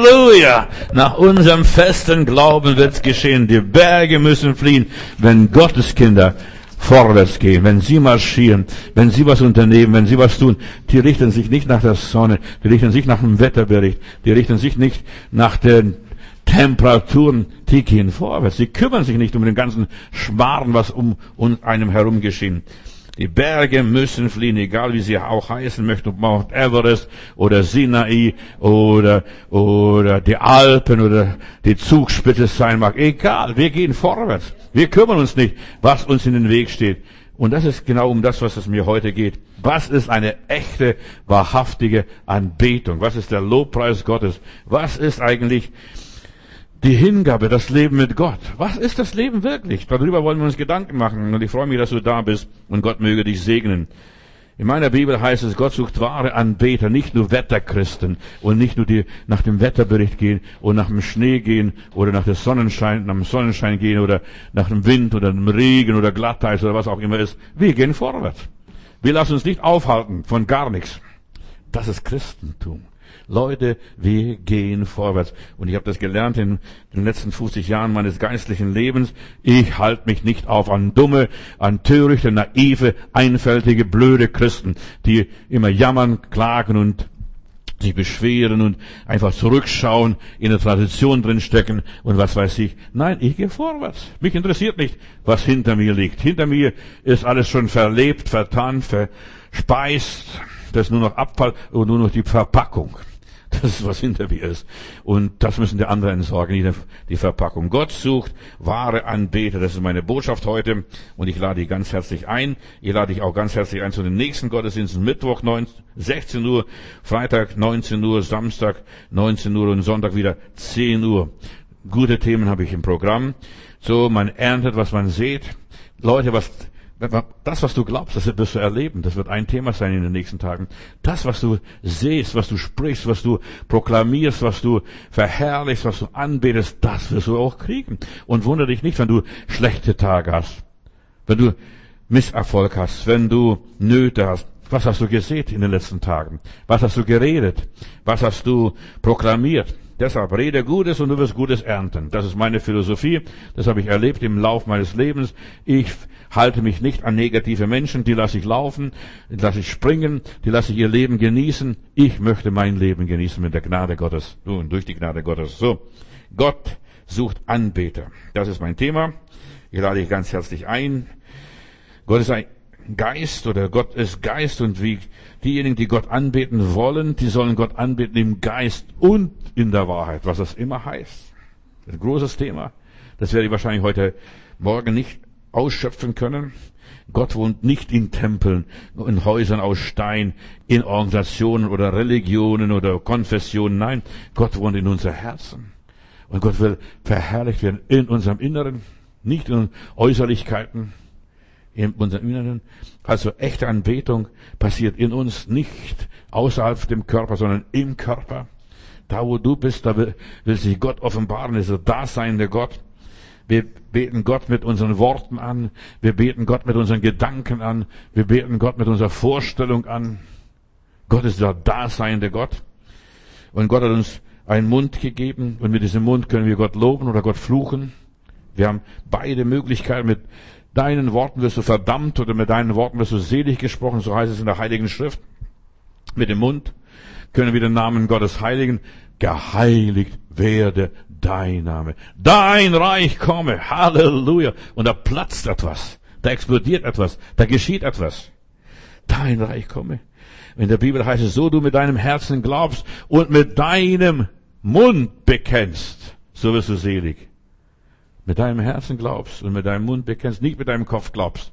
Halleluja! Nach unserem festen Glauben wird's geschehen. Die Berge müssen fliehen, wenn Gottes Kinder vorwärts gehen, wenn sie marschieren, wenn sie was unternehmen, wenn sie was tun. Die richten sich nicht nach der Sonne, die richten sich nach dem Wetterbericht, die richten sich nicht nach den Temperaturen, die gehen vorwärts. Sie kümmern sich nicht um den ganzen Schmarrn, was um einem herum geschehen. Die Berge müssen fliehen, egal wie sie auch heißen möchten, ob Mount Everest oder Sinai oder die Alpen oder die Zugspitze sein mag. Egal, wir gehen vorwärts. Wir kümmern uns nicht, was uns in den Weg steht. Und das ist genau um das, was es mir heute geht. Was ist eine echte, wahrhaftige Anbetung? Was ist der Lobpreis Gottes? Was ist eigentlich die Hingabe, das Leben mit Gott? Was ist das Leben wirklich? Darüber wollen wir uns Gedanken machen. Und ich freue mich, dass du da bist. Und Gott möge dich segnen. In meiner Bibel heißt es, Gott sucht wahre Anbeter, nicht nur Wetterchristen und nicht nur die nach dem Wetterbericht gehen und nach dem Schnee gehen oder nach dem Sonnenschein gehen oder nach dem Wind oder dem Regen oder Glatteis oder was auch immer ist. Wir gehen vorwärts. Wir lassen uns nicht aufhalten von gar nichts. Das ist Christentum. Leute, wir gehen vorwärts. Und ich habe das gelernt in den letzten 50 Jahren meines geistlichen Lebens. Ich halte mich nicht auf an dumme, an törichte, naive, einfältige, blöde Christen, die immer jammern, klagen und sich beschweren und einfach zurückschauen, in der Tradition drinstecken und was weiß ich. Nein, ich gehe vorwärts. Mich interessiert nicht, was hinter mir liegt. Hinter mir ist alles schon verlebt, vertan, verspeist. Das ist nur noch Abfall und nur noch die Verpackung. Das ist, was hinter mir ist. Und das müssen die anderen entsorgen, die Verpackung. Gott sucht wahre Anbeter. Das ist meine Botschaft heute. Und ich lade dich ganz herzlich ein. Ich lade dich auch ganz herzlich ein zu den nächsten Gottesdiensten. Mittwoch 16 Uhr, Freitag 19 Uhr, Samstag 19 Uhr und Sonntag wieder 10 Uhr. Gute Themen habe ich im Programm. So, man erntet, was man sät. Leute, das, was du glaubst, das wirst du erleben. Das wird ein Thema sein in den nächsten Tagen. Das, was du siehst, was du sprichst, was du proklamierst, was du verherrlichst, was du anbetest, das wirst du auch kriegen. Und wundere dich nicht, wenn du schlechte Tage hast, wenn du Misserfolg hast, wenn du Nöte hast. Was hast du gesät in den letzten Tagen? Was hast du geredet? Was hast du proklamiert? Deshalb rede Gutes und du wirst Gutes ernten. Das ist meine Philosophie. Das habe ich erlebt im Lauf meines Lebens. Ich halte mich nicht an negative Menschen. Die lasse ich laufen, die lasse ich springen, die lasse ich ihr Leben genießen. Ich möchte mein Leben genießen mit der Gnade Gottes und durch die Gnade Gottes. So, Gott sucht Anbeter. Das ist mein Thema. Ich lade dich ganz herzlich ein. Gott ist ein Geist oder Gott ist Geist und wie diejenigen, die Gott anbeten wollen, die sollen Gott anbeten im Geist und in der Wahrheit, was das immer heißt. Ein großes Thema. Das werde ich wahrscheinlich heute Morgen nicht ausschöpfen können. Gott wohnt nicht in Tempeln, in Häusern aus Stein, in Organisationen oder Religionen oder Konfessionen. Nein, Gott wohnt in unser Herzen. Und Gott will verherrlicht werden in unserem Inneren, nicht in Äußerlichkeiten. In unserem Inneren. Also echte Anbetung passiert in uns, nicht außerhalb dem Körper, sondern im Körper. Da wo du bist, da will sich Gott offenbaren, ist der daseinende Gott. Wir beten Gott mit unseren Worten an, wir beten Gott mit unseren Gedanken an, wir beten Gott mit unserer Vorstellung an. Gott ist der daseinende Gott. Und Gott hat uns einen Mund gegeben und mit diesem Mund können wir Gott loben oder Gott fluchen. Wir haben beide Möglichkeiten. Mit deinen Worten wirst du verdammt oder mit deinen Worten wirst du selig gesprochen, so heißt es in der Heiligen Schrift. Mit dem Mund können wir den Namen Gottes heiligen. Geheiligt werde dein Name. Dein Reich komme. Halleluja. Und da platzt etwas. Da explodiert etwas. Da geschieht etwas. Dein Reich komme. In der Bibel heißt es, so du mit deinem Herzen glaubst und mit deinem Mund bekennst, so wirst du selig. Mit deinem Herzen glaubst und mit deinem Mund bekennst, nicht mit deinem Kopf glaubst.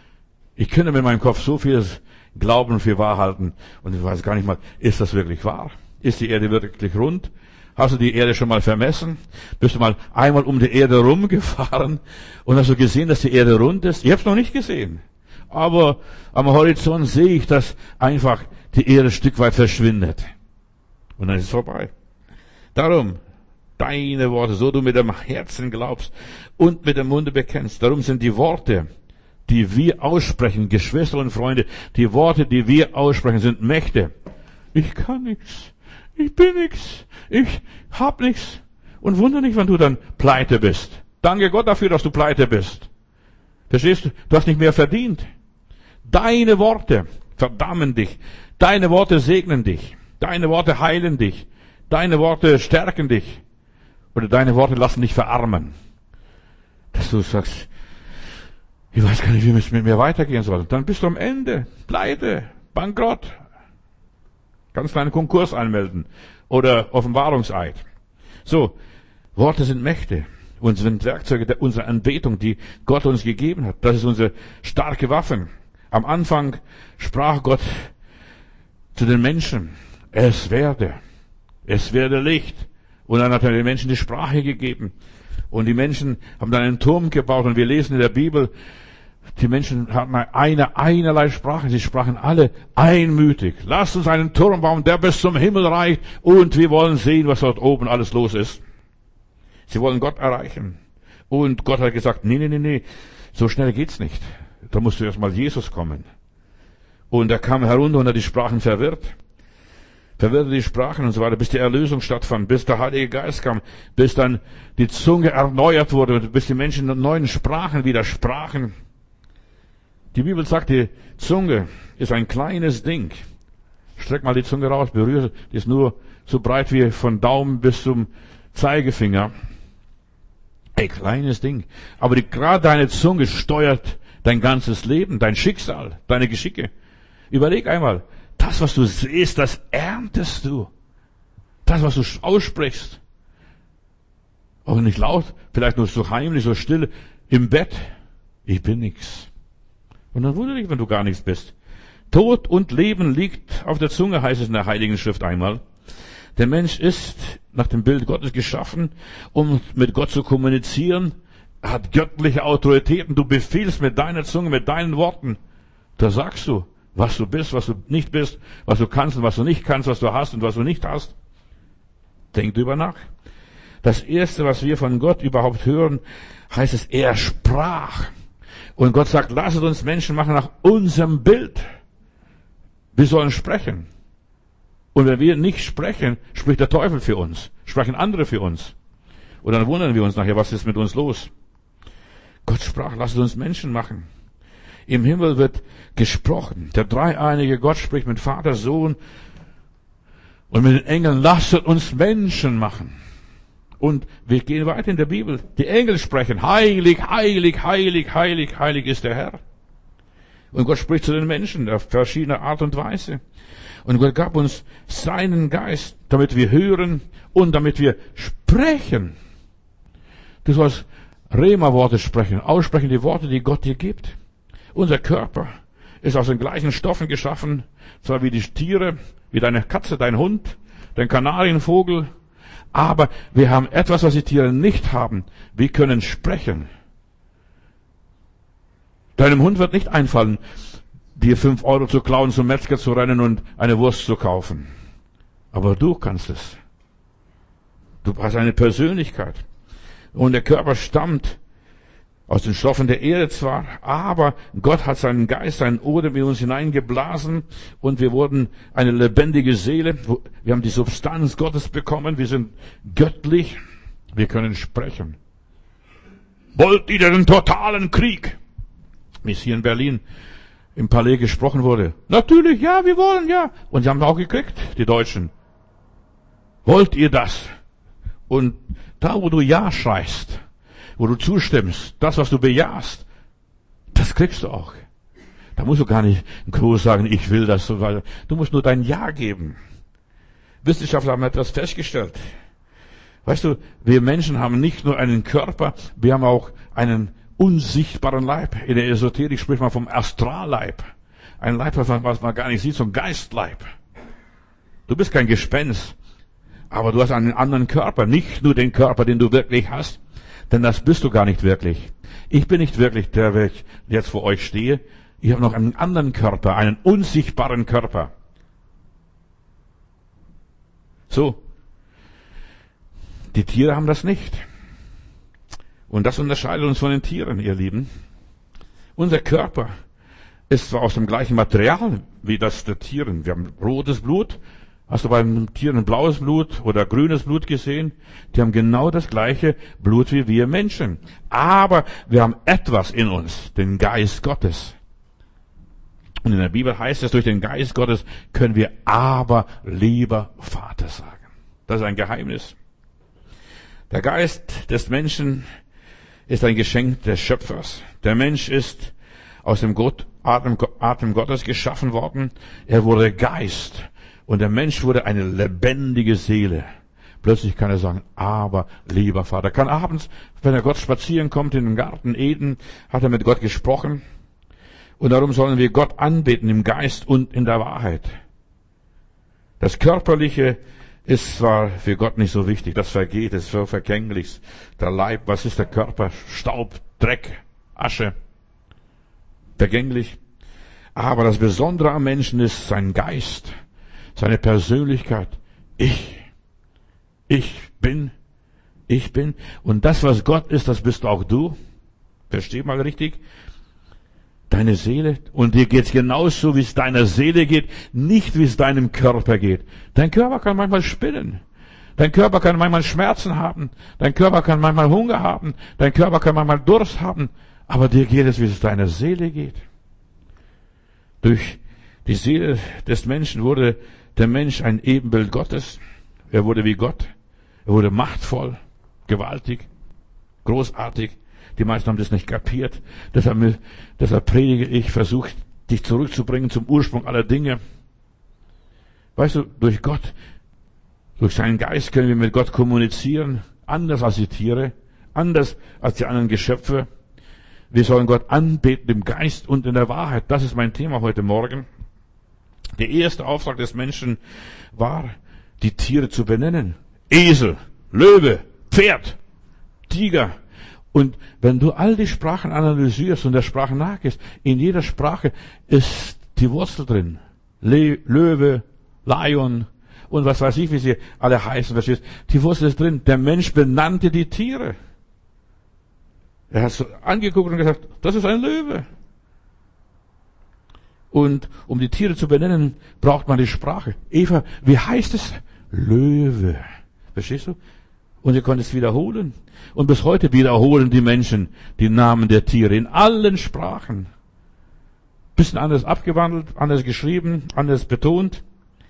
Ich könnte mit meinem Kopf so vieles glauben für wahr halten und ich weiß gar nicht mal, ist das wirklich wahr? Ist die Erde wirklich rund? Hast du die Erde schon mal vermessen? Bist du mal einmal um die Erde rumgefahren und hast du gesehen, dass die Erde rund ist? Ich habe es noch nicht gesehen. Aber am Horizont sehe ich, dass einfach die Erde ein Stück weit verschwindet. Und dann ist es vorbei. Darum, deine Worte, so du mit dem Herzen glaubst und mit dem Munde bekennst. Darum sind die Worte, die wir aussprechen, Geschwister und Freunde, die Worte, die wir aussprechen, sind Mächte. Ich kann nichts. Ich bin nix. Ich hab nix. Und wundere nicht, wenn du dann pleite bist. Danke Gott dafür, dass du pleite bist. Verstehst du? Du hast nicht mehr verdient. Deine Worte verdammen dich. Deine Worte segnen dich. Deine Worte heilen dich. Deine Worte stärken dich. Oder deine Worte lassen dich verarmen. Dass du sagst, ich weiß gar nicht, wie es mit mir weitergehen soll. Dann bist du am Ende. Pleite. Bankrott. Kannst deinen Konkurs anmelden. Oder Offenbarungseid. So. Worte sind Mächte. Und sind Werkzeuge unserer Anbetung, die Gott uns gegeben hat. Das ist unsere starke Waffe. Am Anfang sprach Gott zu den Menschen, es werde Licht. Und dann hat er den Menschen die Sprache gegeben. Und die Menschen haben dann einen Turm gebaut. Und wir lesen in der Bibel, die Menschen hatten einerlei Sprache. Sie sprachen alle einmütig. Lasst uns einen Turm bauen, der bis zum Himmel reicht. Und wir wollen sehen, was dort oben alles los ist. Sie wollen Gott erreichen. Und Gott hat gesagt, nee, so schnell geht's nicht. Da musst du erst mal Jesus kommen. Und er kam herunter und hat die Sprachen verwirrte die Sprachen und so weiter, bis die Erlösung stattfand, bis der Heilige Geist kam, bis dann die Zunge erneuert wurde und bis die Menschen in neuen Sprachen wieder sprachen. Die Bibel sagt, die Zunge ist ein kleines Ding. Streck mal die Zunge raus, berühre, die ist nur so breit wie von Daumen bis zum Zeigefinger. Ein kleines Ding. Aber gerade deine Zunge steuert dein ganzes Leben, dein Schicksal, deine Geschicke. Überleg einmal, das, was du siehst, das erntest du. Das, was du aussprichst. Auch nicht laut, vielleicht nur so heimlich, so still, im Bett. Ich bin nix. Und dann wundere dich, wenn du gar nichts bist. Tod und Leben liegt auf der Zunge, heißt es in der Heiligen Schrift einmal. Der Mensch ist nach dem Bild Gottes geschaffen, um mit Gott zu kommunizieren. Er hat göttliche Autoritäten. Du befiehlst mit deiner Zunge, mit deinen Worten. Da sagst du, was du bist, was du nicht bist, was du kannst und was du nicht kannst, was du hast und was du nicht hast. Denk drüber nach. Das Erste, was wir von Gott überhaupt hören, heißt es, er sprach. Und Gott sagt, lasset uns Menschen machen nach unserem Bild. Wir sollen sprechen. Und wenn wir nicht sprechen, spricht der Teufel für uns, sprechen andere für uns. Und dann wundern wir uns nachher, was ist mit uns los? Gott sprach, lasst uns Menschen machen. Im Himmel wird gesprochen. Der dreieinige Gott spricht mit Vater, Sohn und mit den Engeln, lasst uns Menschen machen. Und wir gehen weiter in der Bibel. Die Engel sprechen, heilig, heilig, heilig, heilig, heilig ist der Herr. Und Gott spricht zu den Menschen auf verschiedene Art und Weise. Und Gott gab uns seinen Geist, damit wir hören und damit wir sprechen. Du sollst Rema-Worte sprechen, aussprechen die Worte, die Gott dir gibt. Unser Körper ist aus den gleichen Stoffen geschaffen, zwar wie die Tiere, wie deine Katze, dein Hund, dein Kanarienvogel, aber wir haben etwas, was die Tiere nicht haben. Wir können sprechen. Deinem Hund wird nicht einfallen, dir 5 Euro zu klauen, zum Metzger zu rennen und eine Wurst zu kaufen. Aber du kannst es. Du hast eine Persönlichkeit. Und der Körper stammt aus den Stoffen der Erde zwar, aber Gott hat seinen Geist, seinen Odem in uns hineingeblasen und wir wurden eine lebendige Seele. Wir haben die Substanz Gottes bekommen. Wir sind göttlich. Wir können sprechen. Wollt ihr den totalen Krieg? Wie es hier in Berlin im Palais gesprochen wurde. Natürlich, ja, wir wollen, ja. Und sie haben es auch gekriegt, die Deutschen. Wollt ihr das? Und da, wo du Ja schreist, wo du zustimmst, das, was du bejahst, das kriegst du auch. Da musst du gar nicht groß sagen, ich will das so weiter. Du musst nur dein Ja geben. Wissenschaftler haben etwas festgestellt. Weißt du, wir Menschen haben nicht nur einen Körper, wir haben auch einen unsichtbaren Leib. In der Esoterik spricht man vom Astralleib. Ein Leib, was man gar nicht sieht, so ein Geistleib. Du bist kein Gespenst, aber du hast einen anderen Körper, nicht nur den Körper, den du wirklich hast, denn das bist du gar nicht wirklich. Ich bin nicht wirklich der, der ich jetzt vor euch stehe. Ich habe noch einen anderen Körper, einen unsichtbaren Körper. So. Die Tiere haben das nicht. Und das unterscheidet uns von den Tieren, ihr Lieben. Unser Körper ist zwar aus dem gleichen Material wie das der Tieren. Wir haben rotes Blut, Hast du beim Tier ein blaues Blut oder grünes Blut gesehen? Die haben genau das gleiche Blut wie wir Menschen. Aber wir haben etwas in uns, den Geist Gottes. Und in der Bibel heißt es, durch den Geist Gottes können wir aber lieber Vater sagen. Das ist ein Geheimnis. Der Geist des Menschen ist ein Geschenk des Schöpfers. Der Mensch ist aus dem Atem Gottes geschaffen worden. Er wurde Geist. Und der Mensch wurde eine lebendige Seele. Plötzlich kann er sagen, aber lieber Vater. Kann abends, wenn er Gott spazieren kommt in den Garten Eden, hat er mit Gott gesprochen. Und darum sollen wir Gott anbeten im Geist und in der Wahrheit. Das Körperliche ist zwar für Gott nicht so wichtig, das vergeht, ist so vergänglich. Der Leib, was ist der Körper? Staub, Dreck, Asche. Vergänglich. Aber das Besondere am Menschen ist sein Geist, seine Persönlichkeit. Ich bin. Und das, was Gott ist, das bist auch du. Versteh mal richtig. Deine Seele. Und dir geht's genauso, wie es deiner Seele geht, nicht wie es deinem Körper geht. Dein Körper kann manchmal spinnen. Dein Körper kann manchmal Schmerzen haben. Dein Körper kann manchmal Hunger haben. Dein Körper kann manchmal Durst haben. Aber dir geht es, wie es deiner Seele geht. Durch die Seele des Menschen wurde der Mensch ein Ebenbild Gottes. Er wurde wie Gott. Er wurde machtvoll, gewaltig, großartig. Die meisten haben das nicht kapiert. Deshalb predige ich, versuche dich zurückzubringen zum Ursprung aller Dinge. Weißt du, durch Gott, durch seinen Geist können wir mit Gott kommunizieren. Anders als die Tiere, anders als die anderen Geschöpfe. Wir sollen Gott anbeten im Geist und in der Wahrheit. Das ist mein Thema heute Morgen. Der erste Auftrag des Menschen war, die Tiere zu benennen. Esel, Löwe, Pferd, Tiger. Und wenn du all die Sprachen analysierst und der Sprache nachgehst, in jeder Sprache ist die Wurzel drin. Löwe, Lion und was weiß ich, wie sie alle heißen, verstehst? Die Wurzel ist drin. Der Mensch benannte die Tiere. Er hat so angeguckt und gesagt, das ist ein Löwe. Und um die Tiere zu benennen, braucht man die Sprache. Eva, wie heißt es? Löwe. Verstehst du? Und ihr könnt es wiederholen. Und bis heute wiederholen die Menschen die Namen der Tiere in allen Sprachen. Bisschen anders abgewandelt, anders geschrieben, anders betont.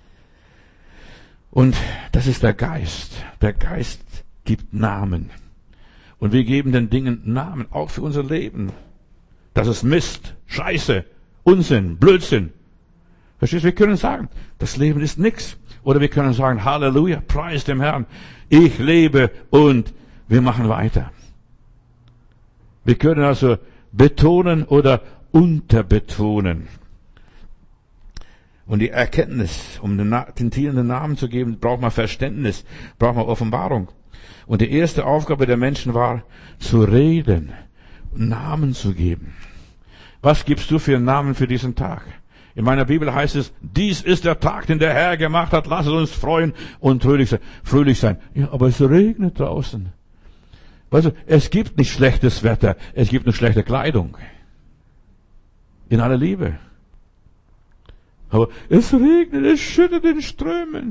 Und das ist der Geist. Der Geist gibt Namen. Und wir geben den Dingen Namen, auch für unser Leben. Das ist Mist, Scheiße, Unsinn, Blödsinn. Verstehst du? Wir können sagen, das Leben ist nix. Oder wir können sagen, Halleluja, preis dem Herrn. Ich lebe und wir machen weiter. Wir können also betonen oder unterbetonen. Und die Erkenntnis, um den Tieren den Namen zu geben, braucht man Verständnis, braucht man Offenbarung. Und die erste Aufgabe der Menschen war, zu reden, Namen zu geben. Was gibst du für einen Namen für diesen Tag? In meiner Bibel heißt es, dies ist der Tag, den der Herr gemacht hat, lasst uns freuen und fröhlich sein. Ja, aber es regnet draußen. Weißt du, es gibt nicht schlechtes Wetter, es gibt nur schlechte Kleidung. In aller Liebe. Aber es regnet, es schüttet in Strömen.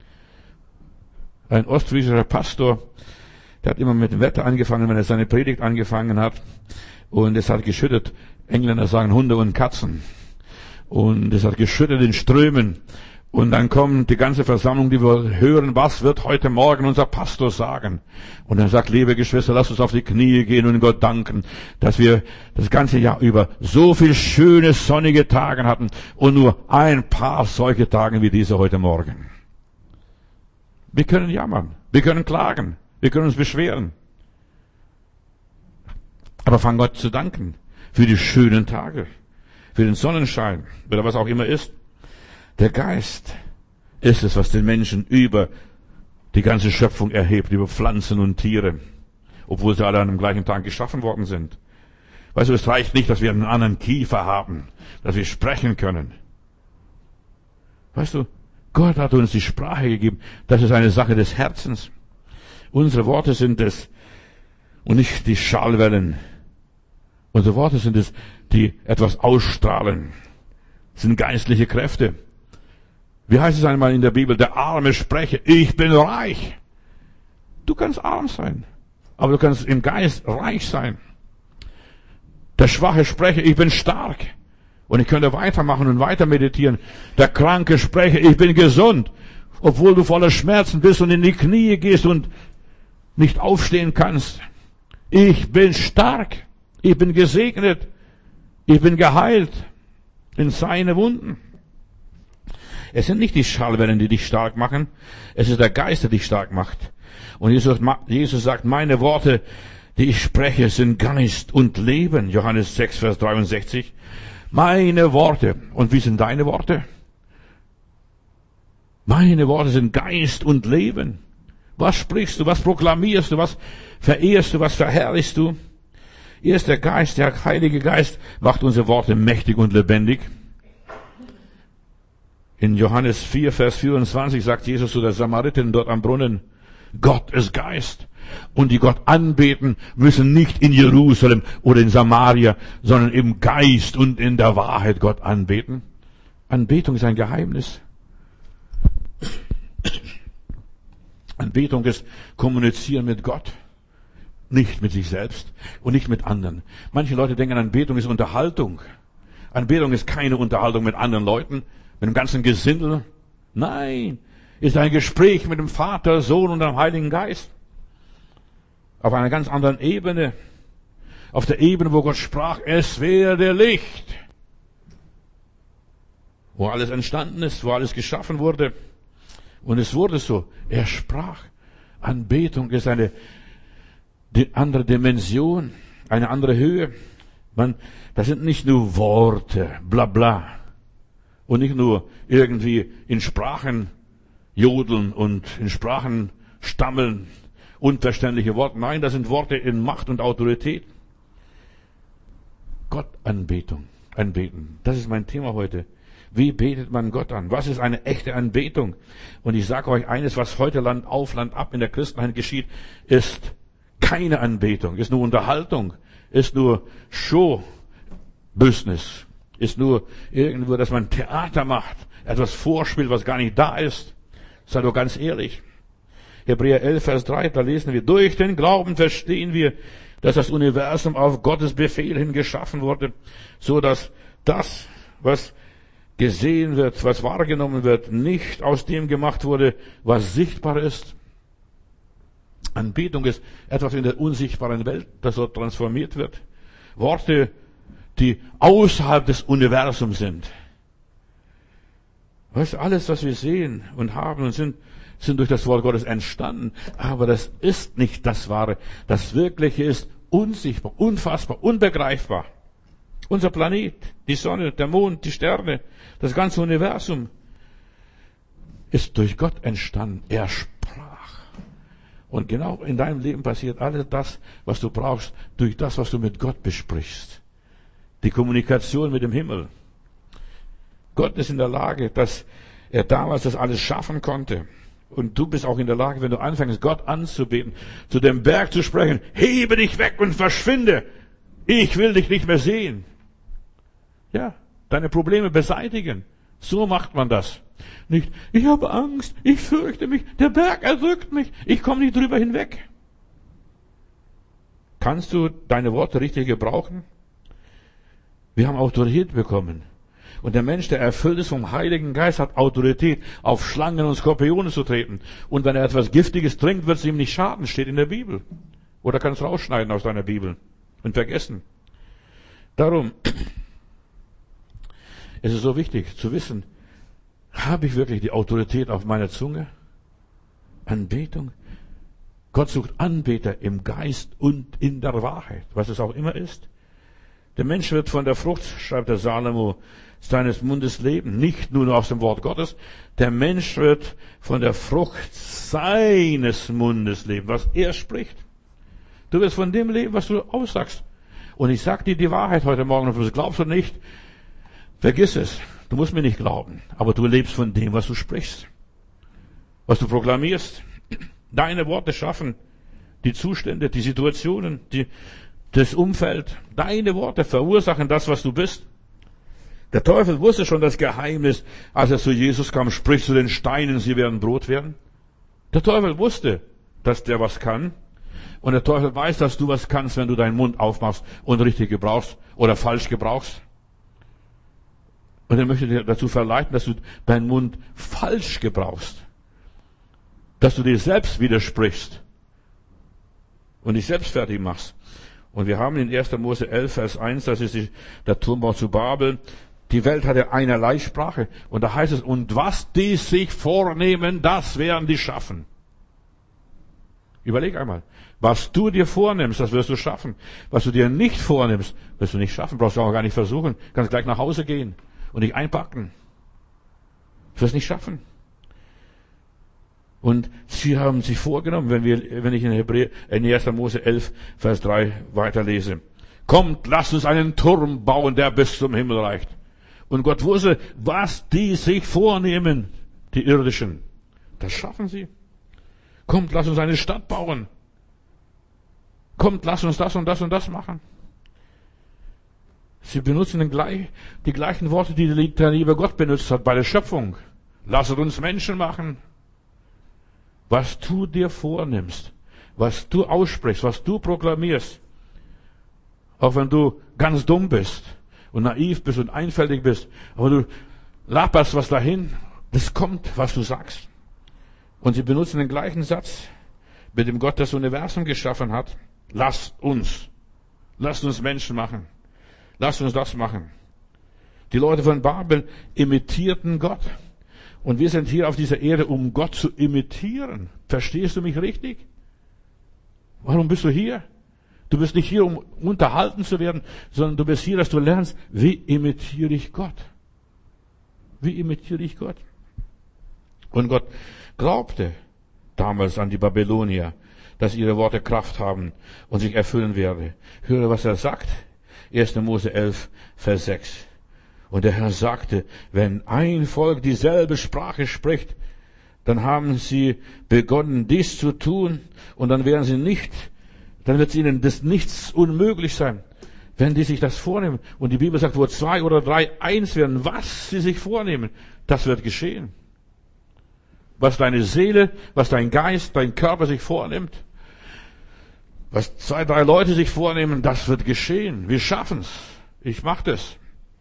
Ein ostfriesischer Pastor, der hat immer mit dem Wetter angefangen, wenn er seine Predigt angefangen hat. Und es hat geschüttet. Engländer sagen Hunde und Katzen. Und es hat geschüttet in Strömen. Und dann kommt die ganze Versammlung, die wir hören, was wird heute Morgen unser Pastor sagen? Und er sagt, liebe Geschwister, lasst uns auf die Knie gehen und Gott danken, dass wir das ganze Jahr über so viel schöne, sonnige Tage hatten und nur ein paar solche Tage wie diese heute Morgen. Wir können jammern, wir können klagen, wir können uns beschweren. Aber fang Gott zu danken für die schönen Tage, für den Sonnenschein, oder was auch immer ist. Der Geist ist es, was den Menschen über die ganze Schöpfung erhebt, über Pflanzen und Tiere, obwohl sie alle an dem gleichen Tag geschaffen worden sind. Weißt du, es reicht nicht, dass wir einen anderen Kiefer haben, dass wir sprechen können. Weißt du, Gott hat uns die Sprache gegeben. Das ist eine Sache des Herzens. Unsere Worte sind es und nicht die Schallwellen. Unsere Worte sind es, die etwas ausstrahlen. Das sind geistliche Kräfte. Wie heißt es einmal in der Bibel? Der Arme spreche, ich bin reich. Du kannst arm sein, aber du kannst im Geist reich sein. Der Schwache spreche, ich bin stark. Und ich könnte weitermachen und weiter meditieren. Der Kranke spreche, ich bin gesund. Obwohl du voller Schmerzen bist und in die Knie gehst und nicht aufstehen kannst. Ich bin stark. Ich bin gesegnet. Ich bin geheilt in seine Wunden. Es sind nicht die Schallwellen, die dich stark machen. Es ist der Geist, der dich stark macht. Und Jesus sagt, meine Worte, die ich spreche, sind Geist und Leben. Johannes 6, Vers 63. Meine Worte. Und wie sind deine Worte? Meine Worte sind Geist und Leben. Was sprichst du? Was proklamierst du? Was verehrst du? Was verherrlichst du? Erst der Geist, der Heilige Geist, macht unsere Worte mächtig und lebendig. In Johannes 4, Vers 24 sagt Jesus zu der Samaritin dort am Brunnen, Gott ist Geist. Und die Gott anbeten, müssen nicht in Jerusalem oder in Samaria, sondern im Geist und in der Wahrheit Gott anbeten. Anbetung ist ein Geheimnis. Anbetung ist Kommunizieren mit Gott, nicht mit sich selbst und nicht mit anderen. Manche Leute denken, Anbetung ist Unterhaltung. Anbetung ist keine Unterhaltung mit anderen Leuten, mit dem ganzen Gesindel. Nein, ist ein Gespräch mit dem Vater, Sohn und dem Heiligen Geist. Auf einer ganz anderen Ebene. Auf der Ebene, wo Gott sprach, es werde Licht. Wo alles entstanden ist, wo alles geschaffen wurde. Und es wurde so. Er sprach. Anbetung ist eine andere Dimension, eine andere Höhe. Das sind nicht nur Worte, bla bla. Und nicht nur irgendwie in Sprachen jodeln und in Sprachen stammeln, unverständliche Worte. Nein, das sind Worte in Macht und Autorität. Gottanbetung, anbeten. Das ist mein Thema heute. Wie betet man Gott an? Was ist eine echte Anbetung? Und ich sage euch eines, was heute Land auf, Land ab in der Christenheit geschieht, ist keine Anbetung, ist nur Unterhaltung, ist nur Show-Business, ist nur irgendwo, dass man Theater macht, etwas vorspielt, was gar nicht da ist. Sei doch ganz ehrlich. Hebräer 11, Vers 3, da lesen wir, durch den Glauben verstehen wir, dass das Universum auf Gottes Befehl hin geschaffen wurde, so dass das, was gesehen wird, was wahrgenommen wird, nicht aus dem gemacht wurde, was sichtbar ist. Anbetung ist etwas in der unsichtbaren Welt, das dort transformiert wird. Worte, die außerhalb des Universums sind. Weißt du, alles, was wir sehen und haben und sind durch das Wort Gottes entstanden. Aber das ist nicht das Wahre. Das Wirkliche ist unsichtbar, unfassbar, unbegreifbar. Unser Planet, die Sonne, der Mond, die Sterne, das ganze Universum ist durch Gott entstanden. Er sprach. Und genau in deinem Leben passiert alles das, was du brauchst, durch das, was du mit Gott besprichst. Die Kommunikation mit dem Himmel. Gott ist in der Lage, dass er damals das alles schaffen konnte. Und du bist auch in der Lage, wenn du anfängst, Gott anzubeten, zu dem Berg zu sprechen, hebe dich weg und verschwinde. Ich will dich nicht mehr sehen. Ja, deine Probleme beseitigen. So macht man das. Nicht, ich habe Angst, ich fürchte mich, der Berg erdrückt mich, ich komme nicht drüber hinweg. Kannst du deine Worte richtig gebrauchen? Wir haben Autorität bekommen. Und der Mensch, der erfüllt ist vom Heiligen Geist, hat Autorität, auf Schlangen und Skorpione zu treten. Und wenn er etwas Giftiges trinkt, wird es ihm nicht schaden, steht in der Bibel. Oder kannst du rausschneiden aus deiner Bibel und vergessen. Darum ist es so wichtig zu wissen, habe ich wirklich die Autorität auf meiner Zunge? Anbetung? Gott sucht Anbeter im Geist und in der Wahrheit, was es auch immer ist. Der Mensch wird von der Frucht, schreibt der Salomo, seines Mundes leben, nicht nur aus dem Wort Gottes. Der Mensch wird von der Frucht seines Mundes leben, was er spricht. Du wirst von dem leben, was du aussagst. Und ich sag dir die Wahrheit heute Morgen, ob du es glaubst oder nicht, vergiss es. Du musst mir nicht glauben, aber du lebst von dem, was du sprichst, was du proklamierst. Deine Worte schaffen die Zustände, die Situationen, das Umfeld. Deine Worte verursachen das, was du bist. Der Teufel wusste schon das Geheimnis, als er zu Jesus kam, sprich zu den Steinen, sie werden Brot werden. Der Teufel wusste, dass der was kann. Und der Teufel weiß, dass du was kannst, wenn du deinen Mund aufmachst und richtig gebrauchst oder falsch gebrauchst. Und er möchte dir dazu verleiten, dass du deinen Mund falsch gebrauchst. Dass du dir selbst widersprichst und dich selbst fertig machst. Und wir haben in 1. Mose 11, Vers 1, das ist der Turmbau zu Babel. Die Welt hatte einerlei Sprache. Und da heißt es, und was die sich vornehmen, das werden die schaffen. Überleg einmal. Was du dir vornimmst, das wirst du schaffen. Was du dir nicht vornimmst, wirst du nicht schaffen. Brauchst du auch gar nicht versuchen. Kannst gleich nach Hause gehen und dich einpacken. Du wirst nicht schaffen. Und sie haben sich vorgenommen, wenn ich in 1. Mose 11, Vers 3 weiterlese. Kommt, lasst uns einen Turm bauen, der bis zum Himmel reicht. Und Gott wusste, was die sich vornehmen, die Irdischen. Das schaffen sie. Kommt, lasst uns eine Stadt bauen. Kommt, lasst uns das und das und das machen. Sie benutzen die gleichen Worte, die der liebe Gott benutzt hat bei der Schöpfung. Lasst uns Menschen machen. Was du dir vornimmst, was du aussprichst, was du proklamierst, auch wenn du ganz dumm bist und naiv bist und einfältig bist, aber du laberst was dahin, das kommt, was du sagst. Und sie benutzen den gleichen Satz, mit dem Gott das Universum geschaffen hat. Lasst uns Menschen machen. Lasst uns das machen. Die Leute von Babel imitierten Gott. Und wir sind hier auf dieser Erde, um Gott zu imitieren. Verstehst du mich richtig? Warum bist du hier? Du bist nicht hier, um unterhalten zu werden, sondern du bist hier, dass du lernst, wie imitiere ich Gott? Wie imitiere ich Gott? Und Gott glaubte damals an die Babylonier, dass ihre Worte Kraft haben und sich erfüllen werde. Höre, was er sagt. 1. Mose 11, Vers 6. Und der Herr sagte, wenn ein Volk dieselbe Sprache spricht, dann haben sie begonnen, dies zu tun, und dann wird es ihnen das nichts unmöglich sein, wenn die sich das vornehmen. Und die Bibel sagt, wo 2 oder 3 eins werden, was sie sich vornehmen, das wird geschehen. Was deine Seele, was dein Geist, dein Körper sich vornimmt, was 2, 3 Leute sich vornehmen, das wird geschehen. Wir schaffen's. Ich mach das.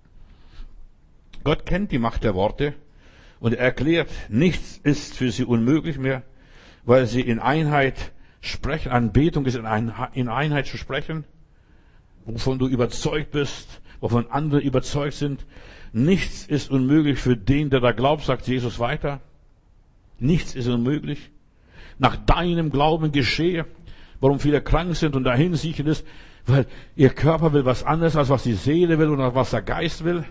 Gott kennt die Macht der Worte und er erklärt, nichts ist für sie unmöglich mehr, weil sie in Einheit sprechen. Anbetung ist in Einheit zu sprechen, wovon du überzeugt bist, wovon andere überzeugt sind. Nichts ist unmöglich für den, der da glaubt, sagt Jesus weiter. Nichts ist unmöglich. Nach deinem Glauben geschehe. Warum viele krank sind und dahin siechen ist, weil ihr Körper will was anderes, als was die Seele will und was der Geist will.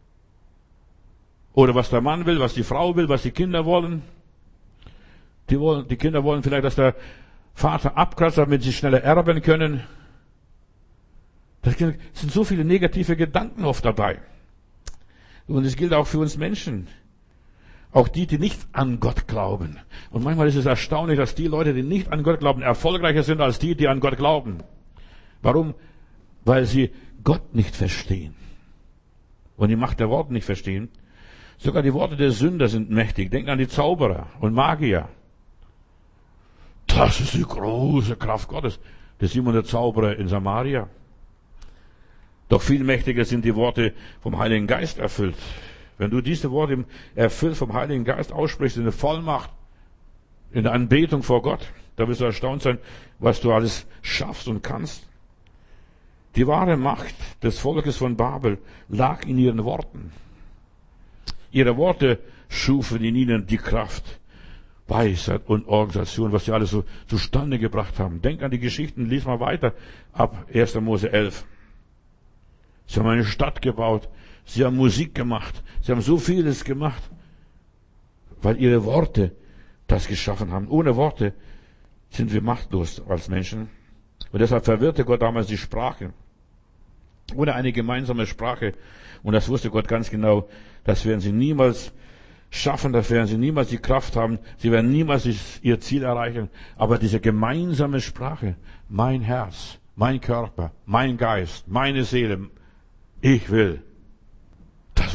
Oder was der Mann will, was die Frau will, was die Kinder wollen. Die Kinder wollen vielleicht, dass der Vater abkratzt, damit sie schneller erben können. Das sind so viele negative Gedanken oft dabei. Und es gilt auch für uns Menschen. Auch die nicht an Gott glauben. Und manchmal ist es erstaunlich, dass die Leute, die nicht an Gott glauben, erfolgreicher sind als die an Gott glauben. Warum? Weil sie Gott nicht verstehen. Und die Macht der Worte nicht verstehen. Sogar die Worte der Sünder sind mächtig. Denk an die Zauberer und Magier. Das ist die große Kraft Gottes. Der Simon der Zauberer in Samaria. Doch viel mächtiger sind die Worte vom Heiligen Geist erfüllt. Wenn du diese Worte erfüllt vom Heiligen Geist aussprichst, in der Vollmacht, in der Anbetung vor Gott, da wirst du erstaunt sein, was du alles schaffst und kannst. Die wahre Macht des Volkes von Babel lag in ihren Worten. Ihre Worte schufen in ihnen die Kraft, Weisheit und Organisation, was sie alles so zustande gebracht haben. Denk an die Geschichten, lies mal weiter ab 1. Mose 11. Sie haben eine Stadt gebaut, sie haben Musik gemacht, sie haben so vieles gemacht, weil ihre Worte das geschaffen haben. Ohne Worte sind wir machtlos als Menschen. Und deshalb verwirrte Gott damals die Sprache. Ohne eine gemeinsame Sprache. Und das wusste Gott ganz genau. Das werden sie niemals schaffen, das werden sie niemals die Kraft haben. Sie werden niemals ihr Ziel erreichen. Aber diese gemeinsame Sprache, mein Herz, mein Körper, mein Geist, meine Seele, ich will. Das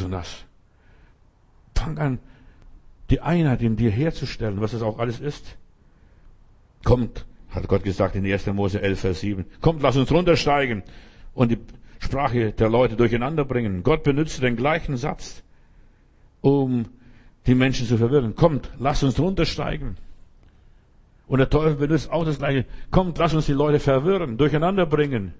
das und das. Fang an, die Einheit in dir herzustellen, was das auch alles ist. Kommt, hat Gott gesagt in 1. Mose 11, Vers 7. Kommt, lass uns runtersteigen und die Sprache der Leute durcheinander bringen. Gott benutzt den gleichen Satz, um die Menschen zu verwirren. Kommt, lass uns runtersteigen. Und der Teufel benutzt auch das Gleiche. Kommt, lass uns die Leute verwirren, durcheinander bringen.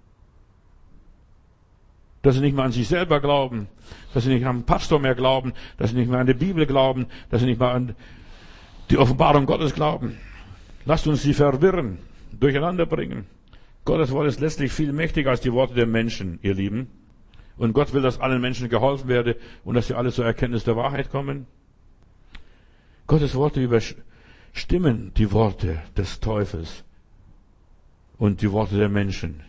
Dass sie nicht mehr an sich selber glauben, dass sie nicht an den Pastor mehr glauben, dass sie nicht mehr an die Bibel glauben, dass sie nicht mehr an die Offenbarung Gottes glauben. Lasst uns sie verwirren, durcheinander bringen. Gottes Wort ist letztlich viel mächtiger als die Worte der Menschen, ihr Lieben. Und Gott will, dass allen Menschen geholfen werde und dass sie alle zur Erkenntnis der Wahrheit kommen. Gottes Worte überstimmen die Worte des Teufels und die Worte der Menschen.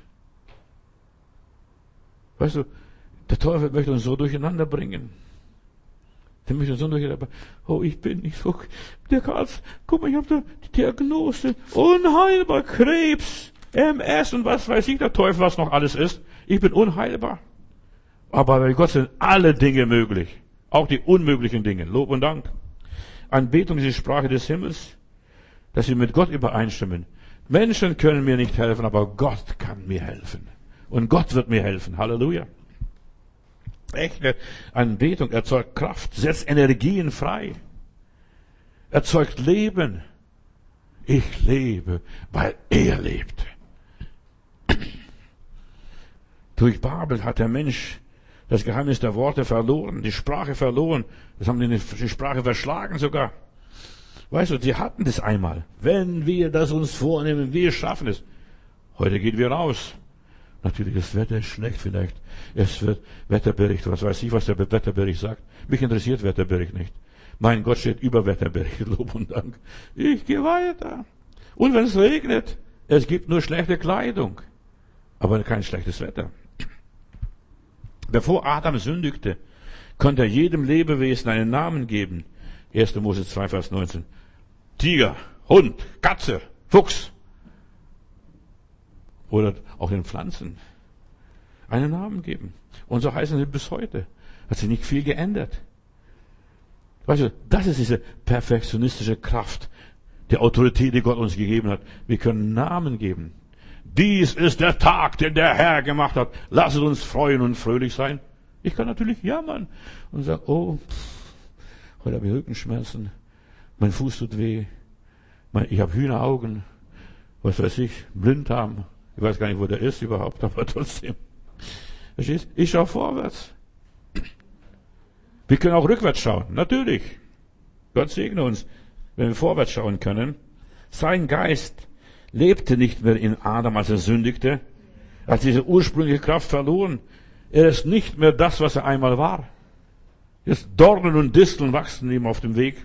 Weißt du, der Teufel möchte uns so durcheinander bringen. Der möchte uns so durcheinander bringen. Oh, ich bin nicht so, der Arzt, guck mal, ich habe da die Diagnose, unheilbar, Krebs, MS und was weiß ich, der Teufel, was noch alles ist. Ich bin unheilbar. Aber bei Gott sind alle Dinge möglich. Auch die unmöglichen Dinge. Lob und Dank. Anbetung ist die Sprache des Himmels, dass wir mit Gott übereinstimmen. Menschen können mir nicht helfen, aber Gott kann mir helfen. Und Gott wird mir helfen. Halleluja. Echte Anbetung erzeugt Kraft, setzt Energien frei, erzeugt Leben. Ich lebe, weil er lebt. Durch Babel hat der Mensch das Geheimnis der Worte verloren, die Sprache verloren. Das haben die Sprache verschlagen sogar. Weißt du, sie hatten das einmal. Wenn wir das uns vornehmen, wir schaffen es. Heute gehen wir raus. Natürlich, das Wetter ist schlecht vielleicht. Es wird Wetterbericht, was weiß ich, was der Wetterbericht sagt. Mich interessiert Wetterbericht nicht. Mein Gott steht über Wetterbericht, Lob und Dank. Ich gehe weiter. Und wenn es regnet, es gibt nur schlechte Kleidung, aber kein schlechtes Wetter. Bevor Adam sündigte, konnte er jedem Lebewesen einen Namen geben. 1. Mose 2, Vers 19. Tiger, Hund, Katze, Fuchs. Oder auch den Pflanzen einen Namen geben. Und so heißen sie bis heute. Hat sich nicht viel geändert. Weißt du, das ist diese perfektionistische Kraft, die Autorität, die Gott uns gegeben hat. Wir können Namen geben. Dies ist der Tag, den der Herr gemacht hat. Lasset uns freuen und fröhlich sein. Ich kann natürlich jammern und sagen, oh, heute habe ich Rückenschmerzen, mein Fuß tut weh, ich habe Hühneraugen, was weiß ich, Blinddarm. Ich weiß gar nicht, wo der ist überhaupt, aber trotzdem. Verstehst? Ich schaue vorwärts. Wir können auch rückwärts schauen, natürlich. Gott segne uns, wenn wir vorwärts schauen können. Sein Geist lebte nicht mehr in Adam, als er sündigte. Er hat diese ursprüngliche Kraft verloren. Er ist nicht mehr das, was er einmal war. Jetzt Dornen und Disteln wachsen ihm auf dem Weg.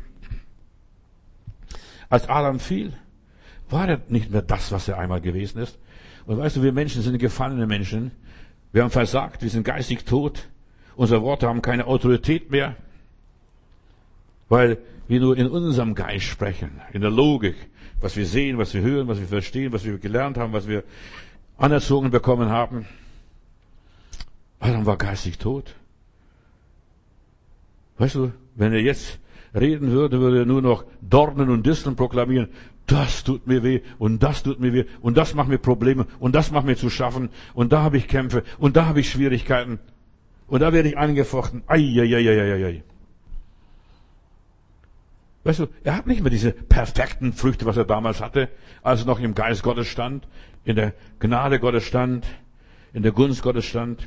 Als Adam fiel, war er nicht mehr das, was er einmal gewesen ist. Und weißt du, wir Menschen sind gefallene Menschen. Wir haben versagt, wir sind geistig tot. Unsere Worte haben keine Autorität mehr, weil wir nur in unserem Geist sprechen, in der Logik, was wir sehen, was wir hören, was wir verstehen, was wir gelernt haben, was wir anerzogen bekommen haben. Adam war geistig tot. Weißt du, wenn er jetzt reden würde, würde er nur noch Dornen und Disteln proklamieren. Das tut mir weh und das tut mir weh und das macht mir Probleme und das macht mir zu schaffen und da habe ich Kämpfe und da habe ich Schwierigkeiten und da werde ich angefochten. Ei. Weißt du, er hat nicht mehr diese perfekten Früchte, was er damals hatte, als er noch im Geist Gottes stand, in der Gnade Gottes stand, in der Gunst Gottes stand.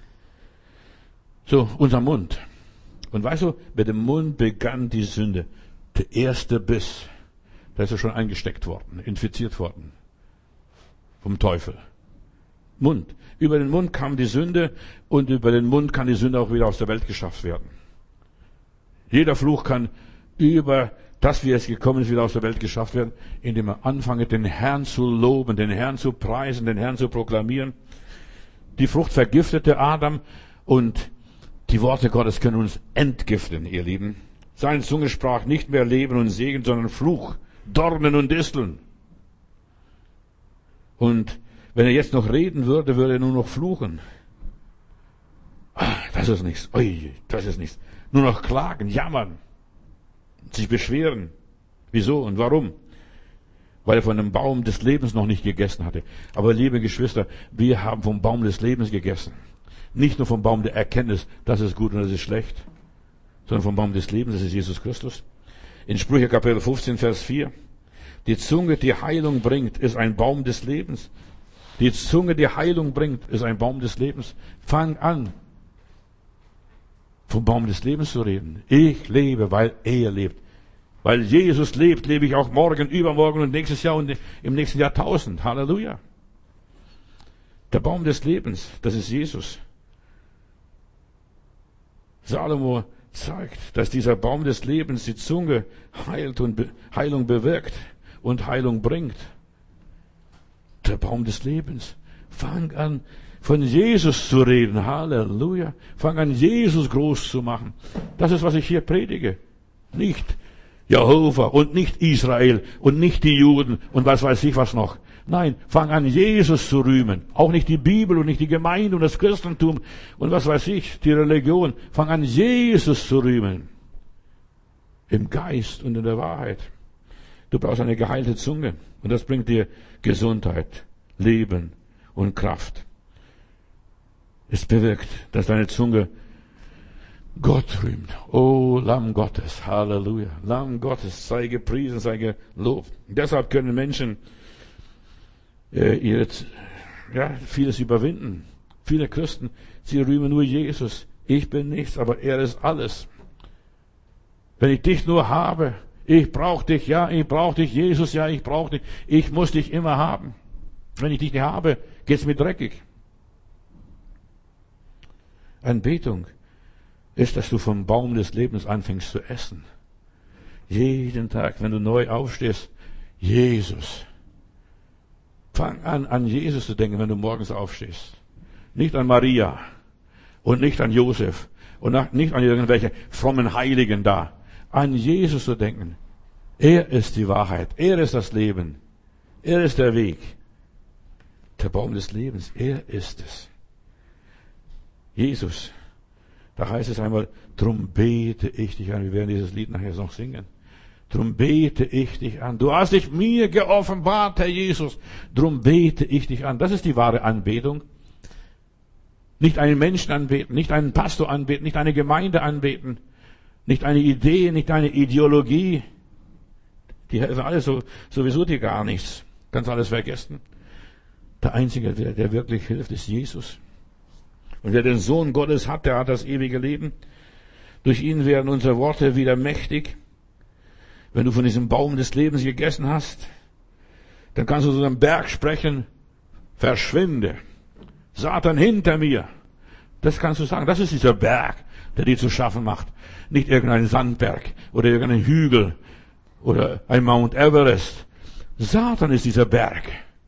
So, unser Mund. Und weißt du, mit dem Mund begann die Sünde. Der erste Biss, da ist er schon eingesteckt worden, infiziert worden. Vom Teufel. Mund. Über den Mund kam die Sünde und über den Mund kann die Sünde auch wieder aus der Welt geschafft werden. Jeder Fluch kann über das, wie es gekommen ist, wieder aus der Welt geschafft werden, indem er anfange, den Herrn zu loben, den Herrn zu preisen, den Herrn zu proklamieren. Die Frucht vergiftete Adam und die Worte Gottes können uns entgiften, ihr Lieben. Seine Zunge sprach nicht mehr Leben und Segen, sondern Fluch, Dornen und Disteln. Und wenn er jetzt noch reden würde, würde er nur noch fluchen. Das ist nichts. Ui, das ist nichts. Nur noch klagen, jammern, sich beschweren. Wieso und warum? Weil er von dem Baum des Lebens noch nicht gegessen hatte. Aber liebe Geschwister, wir haben vom Baum des Lebens gegessen. Nicht nur vom Baum der Erkenntnis, das ist gut und das ist schlecht, sondern vom Baum des Lebens, das ist Jesus Christus. In Sprüche Kapitel 15, Vers 4. Die Zunge, die Heilung bringt, ist ein Baum des Lebens. Die Zunge, die Heilung bringt, ist ein Baum des Lebens. Fang an, vom Baum des Lebens zu reden. Ich lebe, weil er lebt. Weil Jesus lebt, lebe ich auch morgen, übermorgen und nächstes Jahr und im nächsten Jahrtausend. Halleluja. Der Baum des Lebens, das ist Jesus. Salomo zeigt, dass dieser Baum des Lebens die Zunge heilt und Heilung bewirkt und Heilung bringt. Der Baum des Lebens. Fang an, von Jesus zu reden. Halleluja. Fang an, Jesus groß zu machen. Das ist, was ich hier predige. Nicht Jehova und nicht Israel und nicht die Juden und was weiß ich was noch. Nein, fang an, Jesus zu rühmen. Auch nicht die Bibel und nicht die Gemeinde und das Christentum und was weiß ich, die Religion. Fang an, Jesus zu rühmen. Im Geist und in der Wahrheit. Du brauchst eine geheilte Zunge und das bringt dir Gesundheit, Leben und Kraft. Es bewirkt, dass deine Zunge Gott rühmt. Oh, Lamm Gottes, Halleluja. Lamm Gottes, sei gepriesen, sei gelobt. Deshalb können Menschen vieles überwinden. Viele Christen, sie rühmen nur Jesus. Ich bin nichts, aber er ist alles. Wenn ich dich nur habe, ich brauche dich, ja, ich brauche dich, Jesus, ja, ich brauche dich. Ich muss dich immer haben. Wenn ich dich nicht habe, geht's mir dreckig. Anbetung ist, dass du vom Baum des Lebens anfängst zu essen. Jeden Tag, wenn du neu aufstehst, Jesus. Fang an Jesus zu denken, wenn du morgens aufstehst. Nicht an Maria und nicht an Josef und nicht an irgendwelche frommen Heiligen da. An Jesus zu denken. Er ist die Wahrheit. Er ist das Leben. Er ist der Weg. Der Baum des Lebens. Er ist es. Jesus. Da heißt es einmal, drum bete ich dich an. Wir werden dieses Lied nachher noch singen. Drum bete ich dich an. Du hast dich mir geoffenbart, Herr Jesus. Drum bete ich dich an. Das ist die wahre Anbetung. Nicht einen Menschen anbeten, nicht einen Pastor anbeten, nicht eine Gemeinde anbeten, nicht eine Idee, nicht eine Ideologie. Die helfen alles sowieso dir gar nichts. Kannst alles vergessen. Der Einzige, der wirklich hilft, ist Jesus. Und wer den Sohn Gottes hat, der hat das ewige Leben. Durch ihn werden unsere Worte wieder mächtig. Wenn du von diesem Baum des Lebens gegessen hast, dann kannst du zu einem Berg sprechen, verschwinde. Satan hinter mir. Das kannst du sagen. Das ist dieser Berg, der dir zu schaffen macht. Nicht irgendein Sandberg oder irgendein Hügel oder ein Mount Everest. Satan ist dieser Berg.